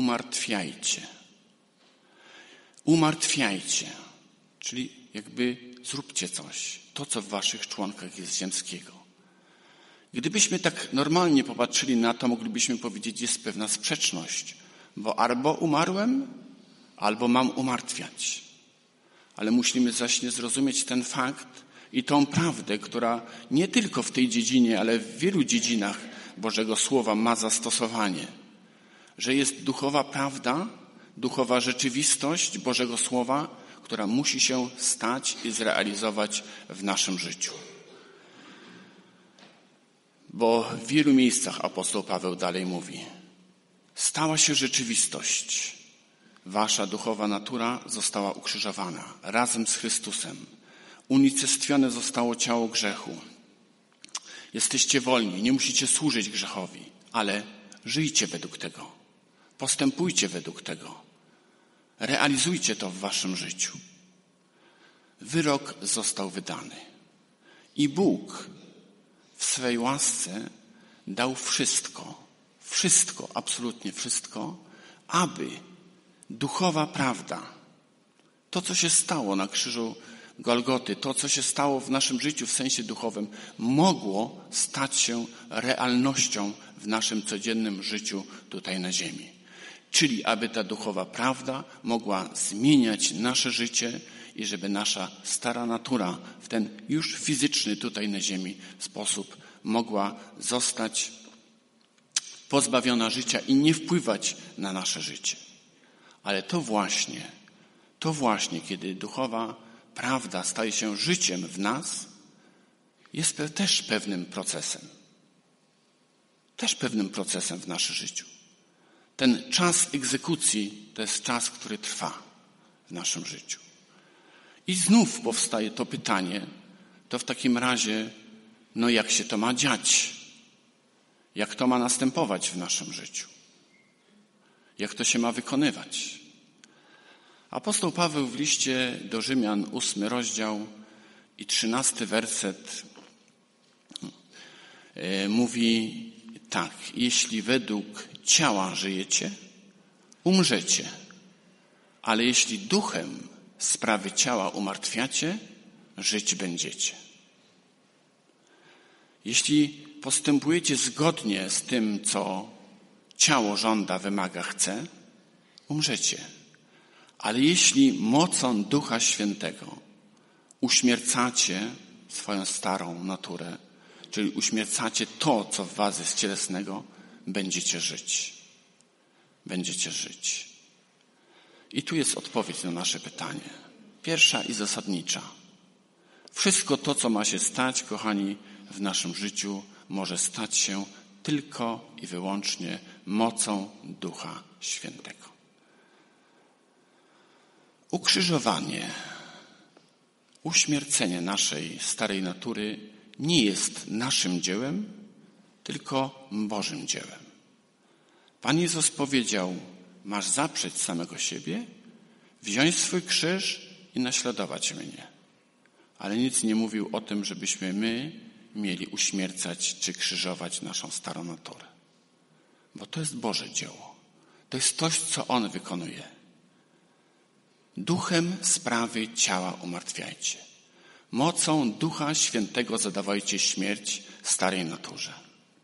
umartwiajcie. Czyli jakby zróbcie coś. To, co w waszych członkach jest ziemskiego. Gdybyśmy tak normalnie popatrzyli na to, moglibyśmy powiedzieć, jest pewna sprzeczność. Bo albo umarłem, albo mam umartwiać. Ale musimy zaś zrozumieć ten fakt i tą prawdę, która nie tylko w tej dziedzinie, ale w wielu dziedzinach Bożego Słowa ma zastosowanie. Że jest duchowa prawda, duchowa rzeczywistość Bożego Słowa, która musi się stać i zrealizować w naszym życiu. Bo w wielu miejscach apostoł Paweł dalej mówi: stała się rzeczywistość. Wasza duchowa natura została ukrzyżowana razem z Chrystusem. Unicestwione zostało ciało grzechu. Jesteście wolni, nie musicie służyć grzechowi, ale żyjcie według tego. Postępujcie według tego. Realizujcie to w waszym życiu. Wyrok został wydany. I Bóg w swej łasce dał wszystko, absolutnie wszystko, aby duchowa prawda, to co się stało na krzyżu Golgoty, to co się stało w naszym życiu w sensie duchowym, mogło stać się realnością w naszym codziennym życiu tutaj na ziemi. Czyli aby ta duchowa prawda mogła zmieniać nasze życie i żeby nasza stara natura w ten już fizyczny tutaj na ziemi sposób mogła zostać pozbawiona życia i nie wpływać na nasze życie. Ale to właśnie, kiedy duchowa prawda staje się życiem w nas, jest też pewnym procesem. Też pewnym procesem w naszym życiu. Ten czas egzekucji to jest czas, który trwa w naszym życiu. I znów powstaje to pytanie, to w takim razie, jak się to ma dziać? Jak to ma następować w naszym życiu? Jak to się ma wykonywać? Apostoł Paweł w liście do Rzymian, 8 rozdział i 13 werset mówi tak: jeśli według ciała żyjecie, umrzecie, ale jeśli duchem sprawy ciała umartwiacie, żyć będziecie. Jeśli postępujecie zgodnie z tym, co ciało żąda, wymaga, chce, umrzecie. Ale jeśli mocą Ducha Świętego uśmiercacie swoją starą naturę, czyli uśmiercacie to, co w was jest cielesnego, będziecie żyć. Będziecie żyć. I tu jest odpowiedź na nasze pytanie. Pierwsza i zasadnicza. Wszystko to, co ma się stać, kochani, w naszym życiu, może stać się tylko i wyłącznie mocą Ducha Świętego. Ukrzyżowanie, uśmiercenie naszej starej natury nie jest naszym dziełem, tylko Bożym dziełem. Pan Jezus powiedział, masz zaprzeć samego siebie, wziąć swój krzyż i naśladować mnie. Ale nic nie mówił o tym, żebyśmy my mieli uśmiercać czy krzyżować naszą starą naturę. Bo to jest Boże dzieło. To jest coś, co On wykonuje. Duchem sprawy ciała umartwiajcie. Mocą Ducha Świętego zadawajcie śmierć starej naturze.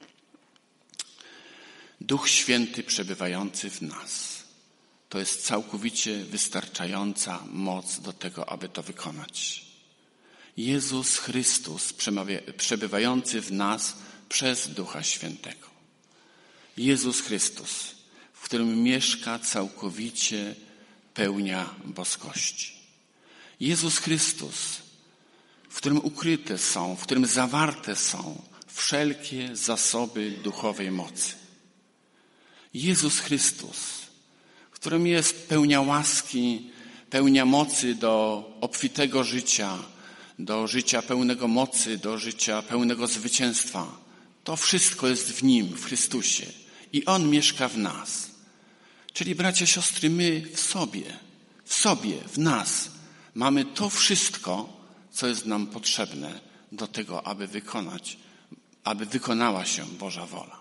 Duch Święty przebywający w nas. To jest całkowicie wystarczająca moc do tego, aby to wykonać. Jezus Chrystus przebywający w nas przez Ducha Świętego. Jezus Chrystus, w którym mieszka całkowicie pełnia boskości. Jezus Chrystus, w którym ukryte są, w którym zawarte są wszelkie zasoby duchowej mocy. Jezus Chrystus, w którym jest pełnia łaski, pełnia mocy do obfitego życia, do życia pełnego mocy, do życia pełnego zwycięstwa. To wszystko jest w Nim, w Chrystusie. I On mieszka w nas. Czyli bracia, siostry, my w sobie, w nas mamy to wszystko, co jest nam potrzebne do tego, aby wykonała się Boża wola.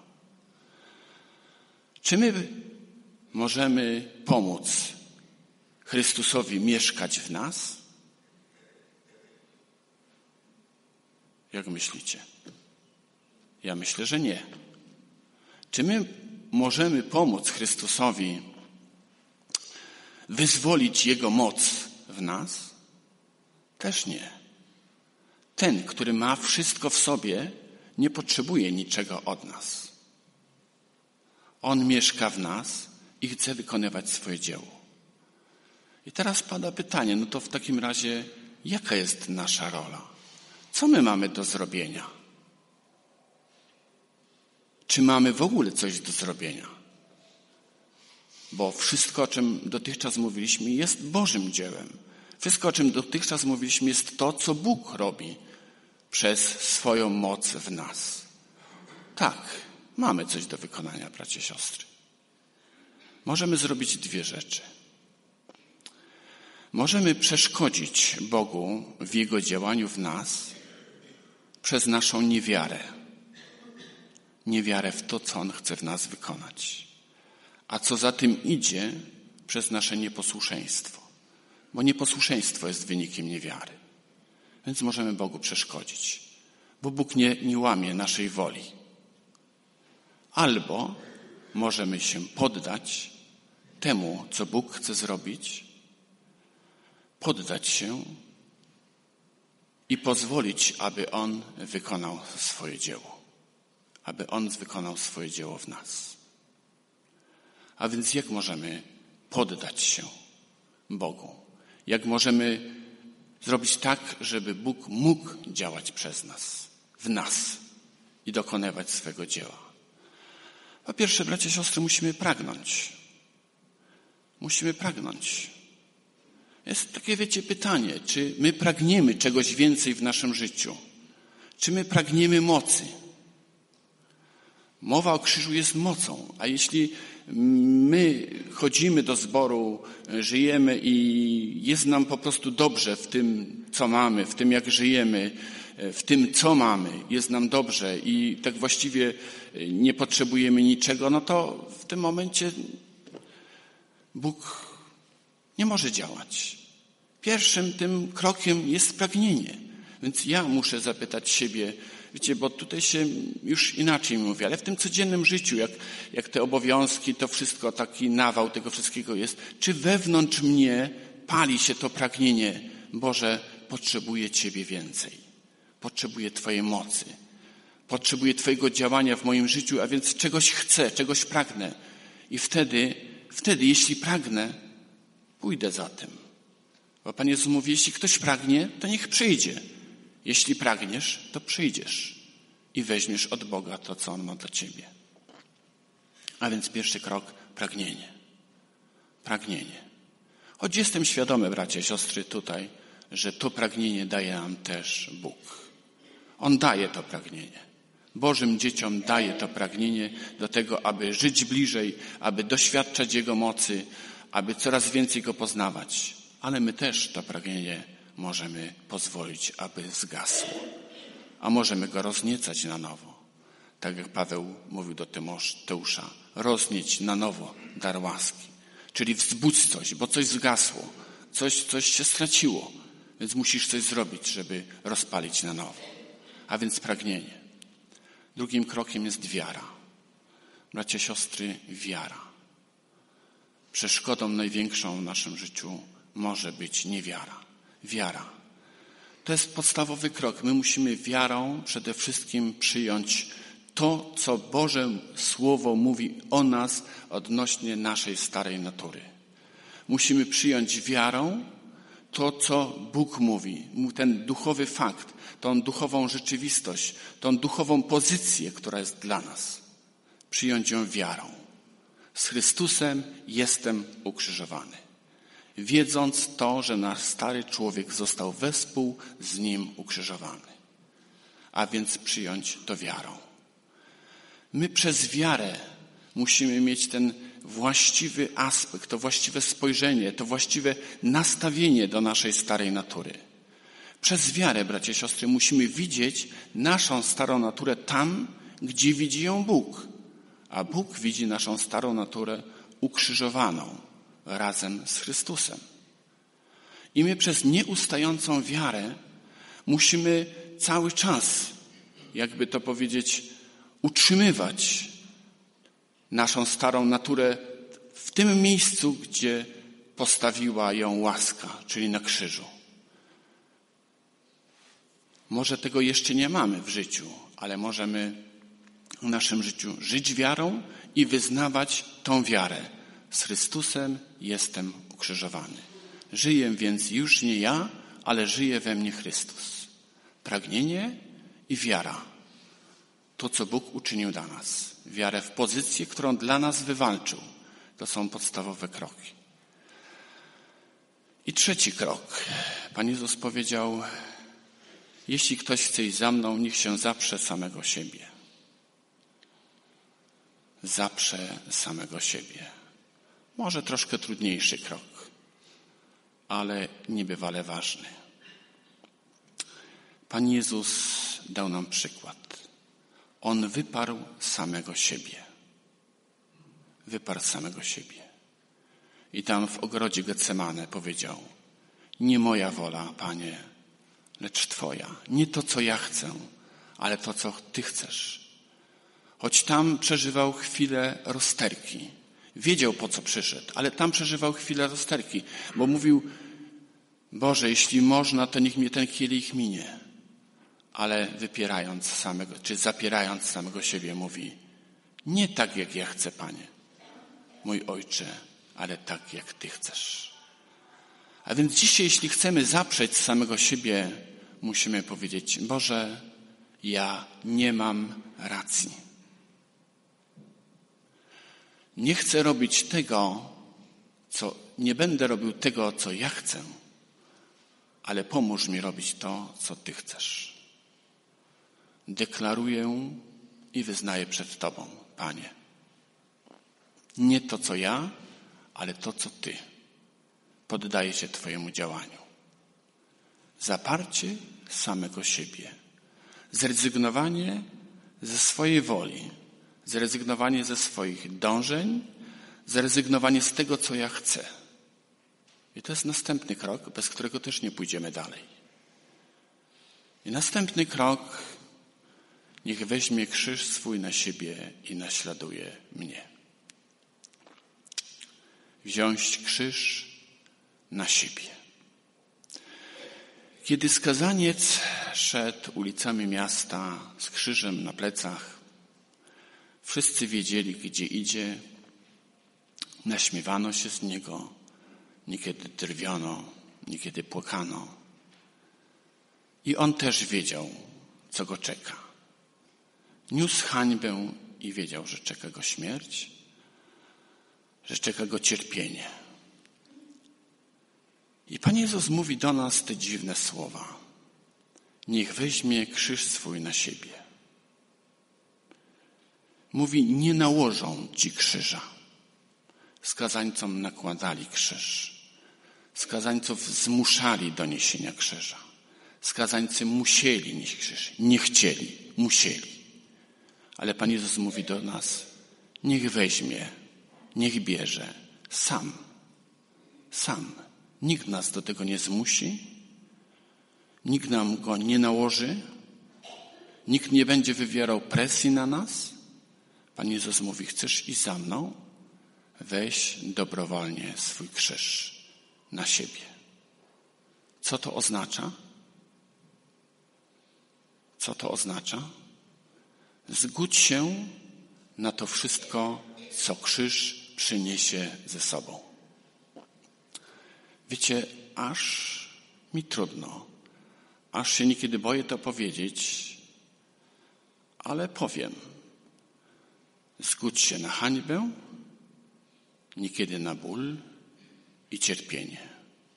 Czy my możemy pomóc Chrystusowi mieszkać w nas? Jak myślicie? Ja myślę, że nie. Czy my możemy pomóc Chrystusowi wyzwolić Jego moc w nas? Też nie. Ten, który ma wszystko w sobie, nie potrzebuje niczego od nas. On mieszka w nas i chce wykonywać swoje dzieło. I teraz pada pytanie, no to w takim razie jaka jest nasza rola? Co my mamy do zrobienia? Czy mamy w ogóle coś do zrobienia? Bo wszystko, o czym dotychczas mówiliśmy, jest Bożym dziełem. Wszystko, o czym dotychczas mówiliśmy, jest to, co Bóg robi przez swoją moc w nas. Tak, mamy coś do wykonania, bracia, siostry. Możemy zrobić dwie rzeczy. Możemy przeszkodzić Bogu w Jego działaniu w nas przez naszą niewiarę. Niewiarę w to, co On chce w nas wykonać. A co za tym idzie, przez nasze nieposłuszeństwo. Bo nieposłuszeństwo jest wynikiem niewiary. Więc możemy Bogu przeszkodzić. Bo Bóg nie łamie naszej woli. Albo możemy się poddać temu, co Bóg chce zrobić, poddać się i pozwolić, aby On wykonał swoje dzieło. Aby On wykonał swoje dzieło w nas. A więc jak możemy poddać się Bogu? Jak możemy zrobić tak, żeby Bóg mógł działać przez nas, w nas i dokonywać swego dzieła? Po pierwsze, bracia, siostry, musimy pragnąć. Musimy pragnąć. Jest takie, wiecie, pytanie, czy my pragniemy czegoś więcej w naszym życiu? Czy my pragniemy mocy? Mowa o krzyżu jest mocą, a jeśli my chodzimy do zboru, żyjemy i jest nam po prostu dobrze w tym, co mamy, w tym, jak żyjemy, w tym, co mamy, jest nam dobrze i tak właściwie nie potrzebujemy niczego, no to w tym momencie Bóg nie może działać. Pierwszym tym krokiem jest pragnienie. Więc ja muszę zapytać siebie, wiecie, bo tutaj się już inaczej mówi, ale w tym codziennym życiu, jak te obowiązki, to wszystko, taki nawał tego wszystkiego jest, czy wewnątrz mnie pali się to pragnienie, Boże, potrzebuję Ciebie więcej, potrzebuję Twojej mocy, potrzebuję Twojego działania w moim życiu, a więc czegoś chcę, czegoś pragnę. I wtedy, jeśli pragnę, pójdę za tym. Bo Pan Jezus mówi, jeśli ktoś pragnie, to niech przyjdzie. Jeśli pragniesz, to przyjdziesz i weźmiesz od Boga to, co On ma dla ciebie. A więc pierwszy krok, pragnienie. Pragnienie. Choć jestem świadomy, bracia i siostry, tutaj, że to pragnienie daje nam też Bóg. On daje to pragnienie. Bożym dzieciom daje to pragnienie do tego, aby żyć bliżej, aby doświadczać Jego mocy, aby coraz więcej Go poznawać. Ale my też to pragnienie możemy pozwolić, aby zgasło. A możemy go rozniecać na nowo. Tak jak Paweł mówił do Tymoteusza, roznieć na nowo dar łaski. Czyli wzbudź coś, bo coś zgasło, coś się straciło. Więc musisz coś zrobić, żeby rozpalić na nowo. A więc pragnienie. Drugim krokiem jest wiara. Bracia, siostry, wiara. Przeszkodą największą w naszym życiu może być niewiara. Wiara. To jest podstawowy krok. My musimy wiarą przede wszystkim przyjąć to, co Boże Słowo mówi o nas odnośnie naszej starej natury. Musimy przyjąć wiarą to, co Bóg mówi. Ten duchowy fakt, tą duchową rzeczywistość, tą duchową pozycję, która jest dla nas. Przyjąć ją wiarą. Z Chrystusem jestem ukrzyżowany. Wiedząc to, że nasz stary człowiek został wespół z Nim ukrzyżowany. A więc przyjąć to wiarą. My przez wiarę musimy mieć ten właściwy aspekt, to właściwe spojrzenie, to właściwe nastawienie do naszej starej natury. Przez wiarę, bracia i siostry, musimy widzieć naszą starą naturę tam, gdzie widzi ją Bóg. A Bóg widzi naszą starą naturę ukrzyżowaną razem z Chrystusem. I my przez nieustającą wiarę musimy cały czas, jakby to powiedzieć, utrzymywać naszą starą naturę w tym miejscu, gdzie postawiła ją łaska, czyli na krzyżu. Może tego jeszcze nie mamy w życiu, ale możemy w naszym życiu żyć wiarą i wyznawać tą wiarę. Z Chrystusem jestem ukrzyżowany. Żyję więc już nie ja, ale żyje we mnie Chrystus. Pragnienie i wiara. To, co Bóg uczynił dla nas. Wiarę w pozycję, którą dla nas wywalczył. To są podstawowe kroki. I trzeci krok. Pan Jezus powiedział, jeśli ktoś chce iść za mną, niech się zaprze samego siebie. Zaprze samego siebie. Może troszkę trudniejszy krok, ale niebywale ważny. Pan Jezus dał nam przykład. On wyparł samego siebie. Wyparł samego siebie. I tam w ogrodzie Getsemane powiedział, nie moja wola, Panie, lecz Twoja. Nie to, co ja chcę, ale to, co Ty chcesz. Choć tam przeżywał chwilę rozterki. Wiedział, po co przyszedł, ale tam przeżywał chwilę rozterki, bo mówił, Boże, jeśli można, to niech mnie ten kielich minie. Ale zapierając samego siebie, mówi, nie tak, jak ja chcę, Panie, mój Ojcze, ale tak, jak Ty chcesz. A więc dzisiaj, jeśli chcemy zaprzeć samego siebie, musimy powiedzieć, Boże, ja nie mam racji. Nie chcę robić tego, nie będę robił tego, co ja chcę, ale pomóż mi robić to, co Ty chcesz. Deklaruję i wyznaję przed Tobą, Panie. Nie to, co ja, ale to, co Ty. Poddaję się Twojemu działaniu. Zaparcie samego siebie. Zrezygnowanie ze swojej woli. Zrezygnowanie ze swoich dążeń. Zrezygnowanie z tego, co ja chcę. I to jest następny krok, bez którego też nie pójdziemy dalej. I następny krok, niech weźmie krzyż swój na siebie i naśladuje mnie. Wziąć krzyż na siebie. Kiedy skazaniec szedł ulicami miasta z krzyżem na plecach, wszyscy wiedzieli, gdzie idzie, naśmiewano się z niego, niekiedy drwiono, niekiedy płakano. I on też wiedział, co go czeka. Niósł hańbę i wiedział, że czeka go śmierć, że czeka go cierpienie. I Pan Jezus mówi do nas te dziwne słowa. Niech weźmie krzyż swój na siebie. Mówi, nie nałożą ci krzyża. Skazańcom nakładali krzyż. Skazańców zmuszali do niesienia krzyża. Skazańcy musieli nieść krzyż. Nie chcieli, musieli. Ale Pan Jezus mówi do nas, niech weźmie, niech bierze, sam. Nikt nas do tego nie zmusi, nikt nam go nie nałoży, nikt nie będzie wywierał presji na nas. Pan Jezus mówi, chcesz iść za mną? Weź dobrowolnie swój krzyż na siebie. Co to oznacza? Co to oznacza? Zgódź się na to wszystko, co krzyż przyniesie ze sobą. Wiecie, aż mi trudno, aż się niekiedy boję to powiedzieć, ale powiem. Zgódź się na hańbę, niekiedy na ból i cierpienie.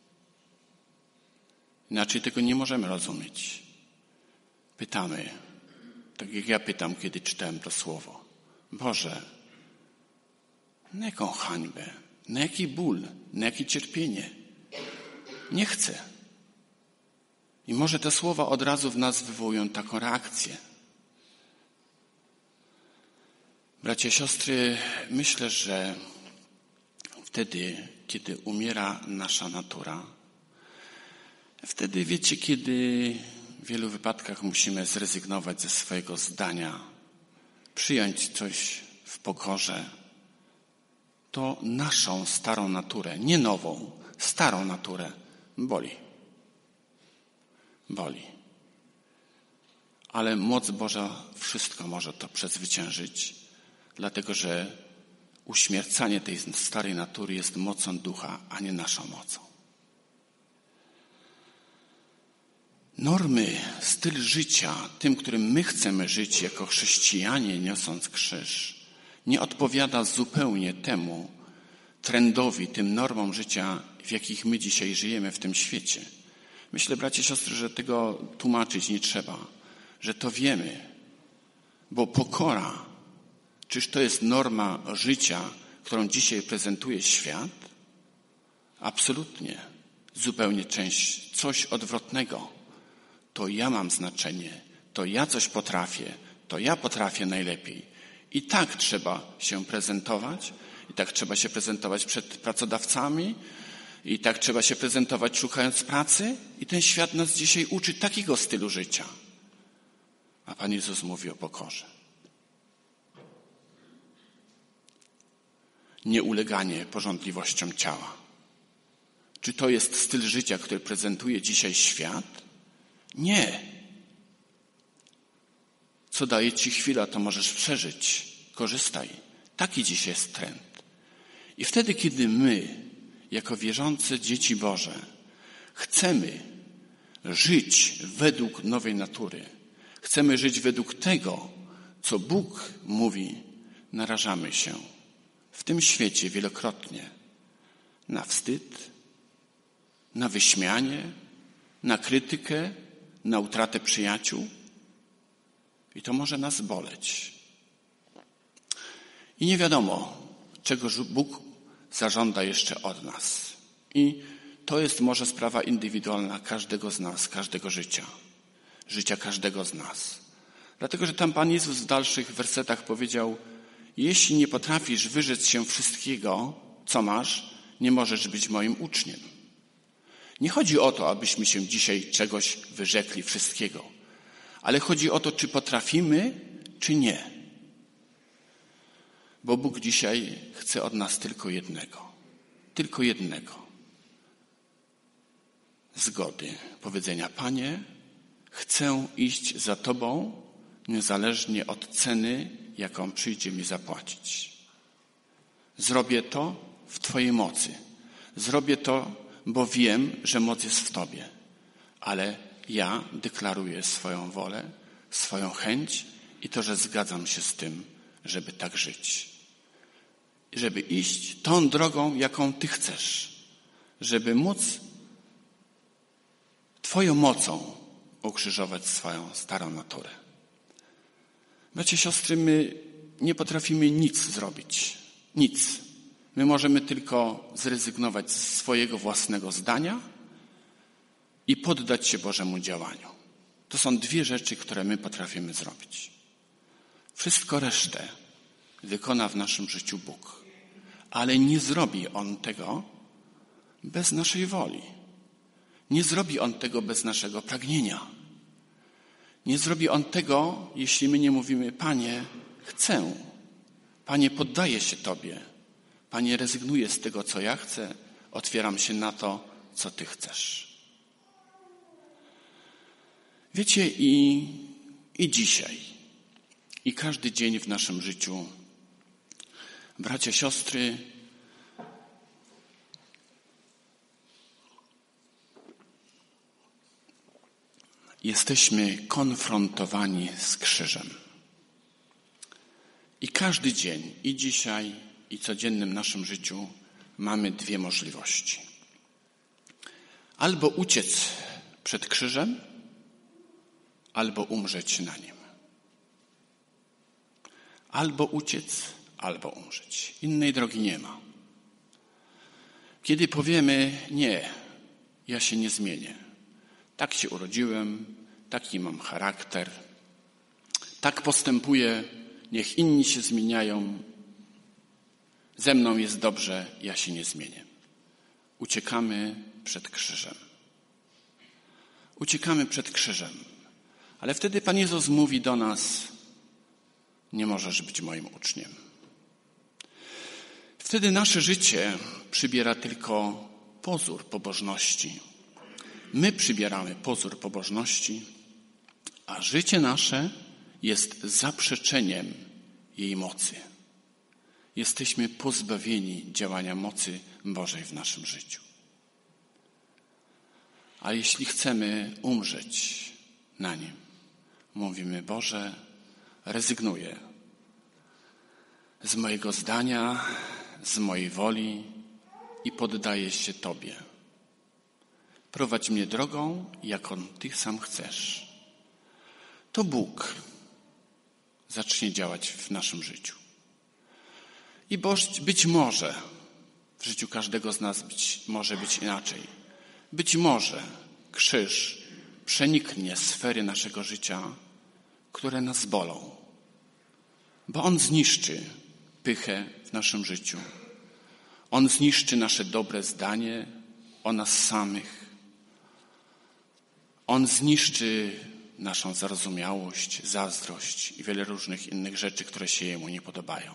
Inaczej tego nie możemy rozumieć. Pytamy, tak jak ja pytam, kiedy czytałem to słowo. Boże, na jaką hańbę, na jaki ból, na jakie cierpienie? Nie chcę. I może te słowa od razu w nas wywołują taką reakcję. Bracia, siostry, myślę, że wtedy, kiedy umiera nasza natura, wtedy, wiecie, kiedy w wielu wypadkach musimy zrezygnować ze swojego zdania, przyjąć coś w pokorze, to naszą starą naturę, nie nową, starą naturę boli. Boli. Ale moc Boża wszystko może to przezwyciężyć, dlatego że uśmiercanie tej starej natury jest mocą ducha, a nie naszą mocą. Normy, styl życia, tym, którym my chcemy żyć jako chrześcijanie, niosąc krzyż, nie odpowiada zupełnie temu trendowi, tym normom życia, w jakich my dzisiaj żyjemy w tym świecie. Myślę, bracia i siostry, że tego tłumaczyć nie trzeba, że to wiemy, bo pokora, czyż to jest norma życia, którą dzisiaj prezentuje świat? Absolutnie. Zupełnie coś odwrotnego. To ja mam znaczenie, to ja coś potrafię, to ja potrafię najlepiej. I tak trzeba się prezentować, i tak trzeba się prezentować przed pracodawcami, i tak trzeba się prezentować szukając pracy. I ten świat nas dzisiaj uczy takiego stylu życia. A Pan Jezus mówi o pokorze. Nieuleganie pożądliwościom ciała. Czy to jest styl życia, który prezentuje dzisiaj świat? Nie. Co daje ci chwila, to możesz przeżyć. Korzystaj. Taki dziś jest trend. I wtedy, kiedy my, jako wierzące dzieci Boże, chcemy żyć według nowej natury, chcemy żyć według tego, co Bóg mówi, narażamy się w tym świecie wielokrotnie na wstyd, na wyśmianie, na krytykę, na utratę przyjaciół. I to może nas boleć. I nie wiadomo, czego Bóg zażąda jeszcze od nas. I to jest może sprawa indywidualna każdego z nas, każdego życia każdego z nas. Dlatego, że tam Pan Jezus w dalszych wersetach powiedział, jeśli nie potrafisz wyrzec się wszystkiego, co masz, nie możesz być moim uczniem. Nie chodzi o to, abyśmy się dzisiaj czegoś wyrzekli wszystkiego. Ale chodzi o to, czy potrafimy, czy nie. Bo Bóg dzisiaj chce od nas tylko jednego. Tylko jednego. Zgody. Powiedzenia: Panie, chcę iść za Tobą, niezależnie od ceny, jaką przyjdzie mi zapłacić. Zrobię to w Twojej mocy. Zrobię to, bo wiem, że moc jest w Tobie. Ale ja deklaruję swoją wolę, swoją chęć i to, że zgadzam się z tym, żeby tak żyć. Żeby iść tą drogą, jaką Ty chcesz. Żeby móc Twoją mocą ukrzyżować swoją starą naturę. Bracia, siostry, my nie potrafimy nic zrobić. Nic. My możemy tylko zrezygnować z swojego własnego zdania i poddać się Bożemu działaniu. To są dwie rzeczy, które my potrafimy zrobić. Wszystko resztę wykona w naszym życiu Bóg. Ale nie zrobi On tego bez naszej woli. Nie zrobi On tego bez naszego pragnienia. Nie zrobi On tego, jeśli my nie mówimy: Panie, chcę. Panie, poddaję się Tobie. Panie, rezygnuję z tego, co ja chcę. Otwieram się na to, co Ty chcesz. Wiecie, i dzisiaj, i każdy dzień w naszym życiu, bracia, siostry, jesteśmy konfrontowani z krzyżem. I każdy dzień, i dzisiaj, i codziennym naszym życiu mamy dwie możliwości. Albo uciec przed krzyżem, albo umrzeć na nim. Albo uciec, albo umrzeć. Innej drogi nie ma. Kiedy powiemy: nie, ja się nie zmienię. Tak się urodziłem, taki mam charakter, tak postępuję, niech inni się zmieniają, ze mną jest dobrze, ja się nie zmienię. Uciekamy przed krzyżem. Uciekamy przed krzyżem. Ale wtedy Pan Jezus mówi do nas: nie możesz być moim uczniem. Wtedy nasze życie przybiera tylko pozór pobożności. My przybieramy pozór pobożności, a życie nasze jest zaprzeczeniem jej mocy. Jesteśmy pozbawieni działania mocy Bożej w naszym życiu. A jeśli chcemy umrzeć na nim, mówimy: Boże, rezygnuję z mojego zdania, z mojej woli i poddaję się Tobie. Prowadź mnie drogą, jaką Ty sam chcesz. To Bóg zacznie działać w naszym życiu. I być może w życiu każdego z nas może być inaczej. Być może krzyż przeniknie sfery naszego życia, które nas bolą. Bo On zniszczy pychę w naszym życiu. On zniszczy nasze dobre zdanie o nas samych. On zniszczy naszą zarozumiałość, zazdrość i wiele różnych innych rzeczy, które się Jemu nie podobają.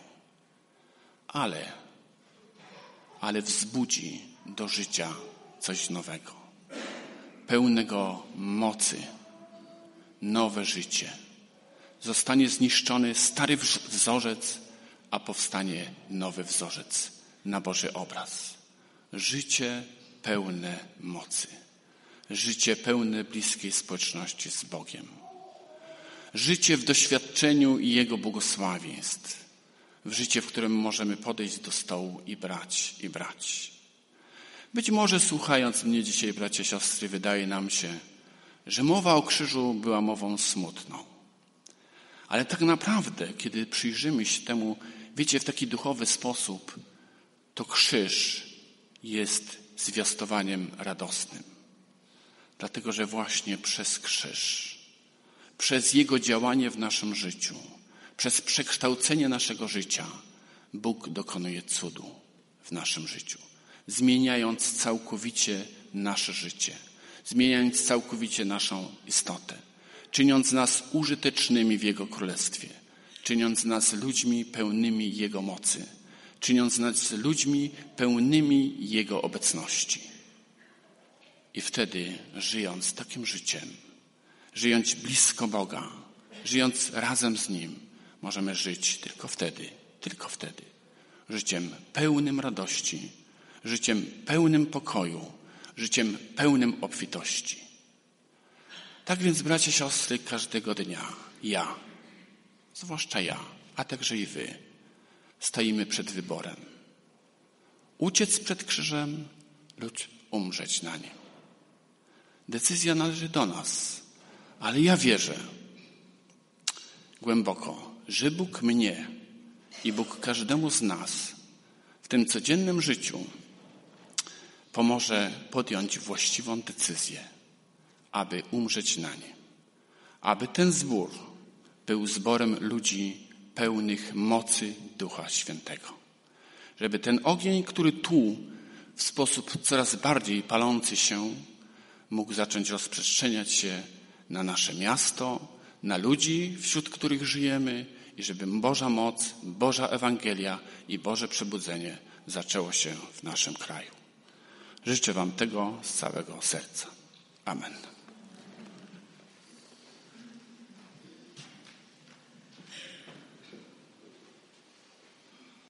Ale wzbudzi do życia coś nowego, pełnego mocy, nowe życie. Zostanie zniszczony stary wzorzec, a powstanie nowy wzorzec na Boży obraz. Życie pełne mocy. Życie pełne bliskiej społeczności z Bogiem. Życie w doświadczeniu i Jego błogosławieństw. W życie, w którym możemy podejść do stołu i brać. Być może słuchając mnie dzisiaj, bracia, siostry, wydaje nam się, że mowa o krzyżu była mową smutną. Ale tak naprawdę, kiedy przyjrzymy się temu, wiecie, w taki duchowy sposób, to krzyż jest zwiastowaniem radosnym. Dlatego, że właśnie przez krzyż, przez Jego działanie w naszym życiu, przez przekształcenie naszego życia, Bóg dokonuje cudu w naszym życiu, zmieniając całkowicie nasze życie, zmieniając całkowicie naszą istotę. czyniąc nas użytecznymi w Jego Królestwie, czyniąc nas ludźmi pełnymi Jego mocy, czyniąc nas ludźmi pełnymi Jego obecności. I wtedy, żyjąc takim życiem, żyjąc blisko Boga, żyjąc razem z Nim, możemy żyć tylko wtedy, życiem pełnym radości, życiem pełnym pokoju, życiem pełnym obfitości. Tak więc, bracia, siostry, każdego dnia zwłaszcza ja, a także i wy, stoimy przed wyborem. Uciec przed krzyżem lub umrzeć na nim. Decyzja należy do nas, ale ja wierzę głęboko, że Bóg mnie i Bóg każdemu z nas w tym codziennym życiu pomoże podjąć właściwą decyzję, aby umrzeć na nim. Aby ten zbór był zborem ludzi pełnych mocy Ducha Świętego. Żeby ten ogień, który tu w sposób coraz bardziej palący się, mógł zacząć rozprzestrzeniać się na nasze miasto, na ludzi, wśród których żyjemy i żeby Boża moc, Boża Ewangelia i Boże przebudzenie zaczęło się w naszym kraju. Życzę wam tego z całego serca. Amen.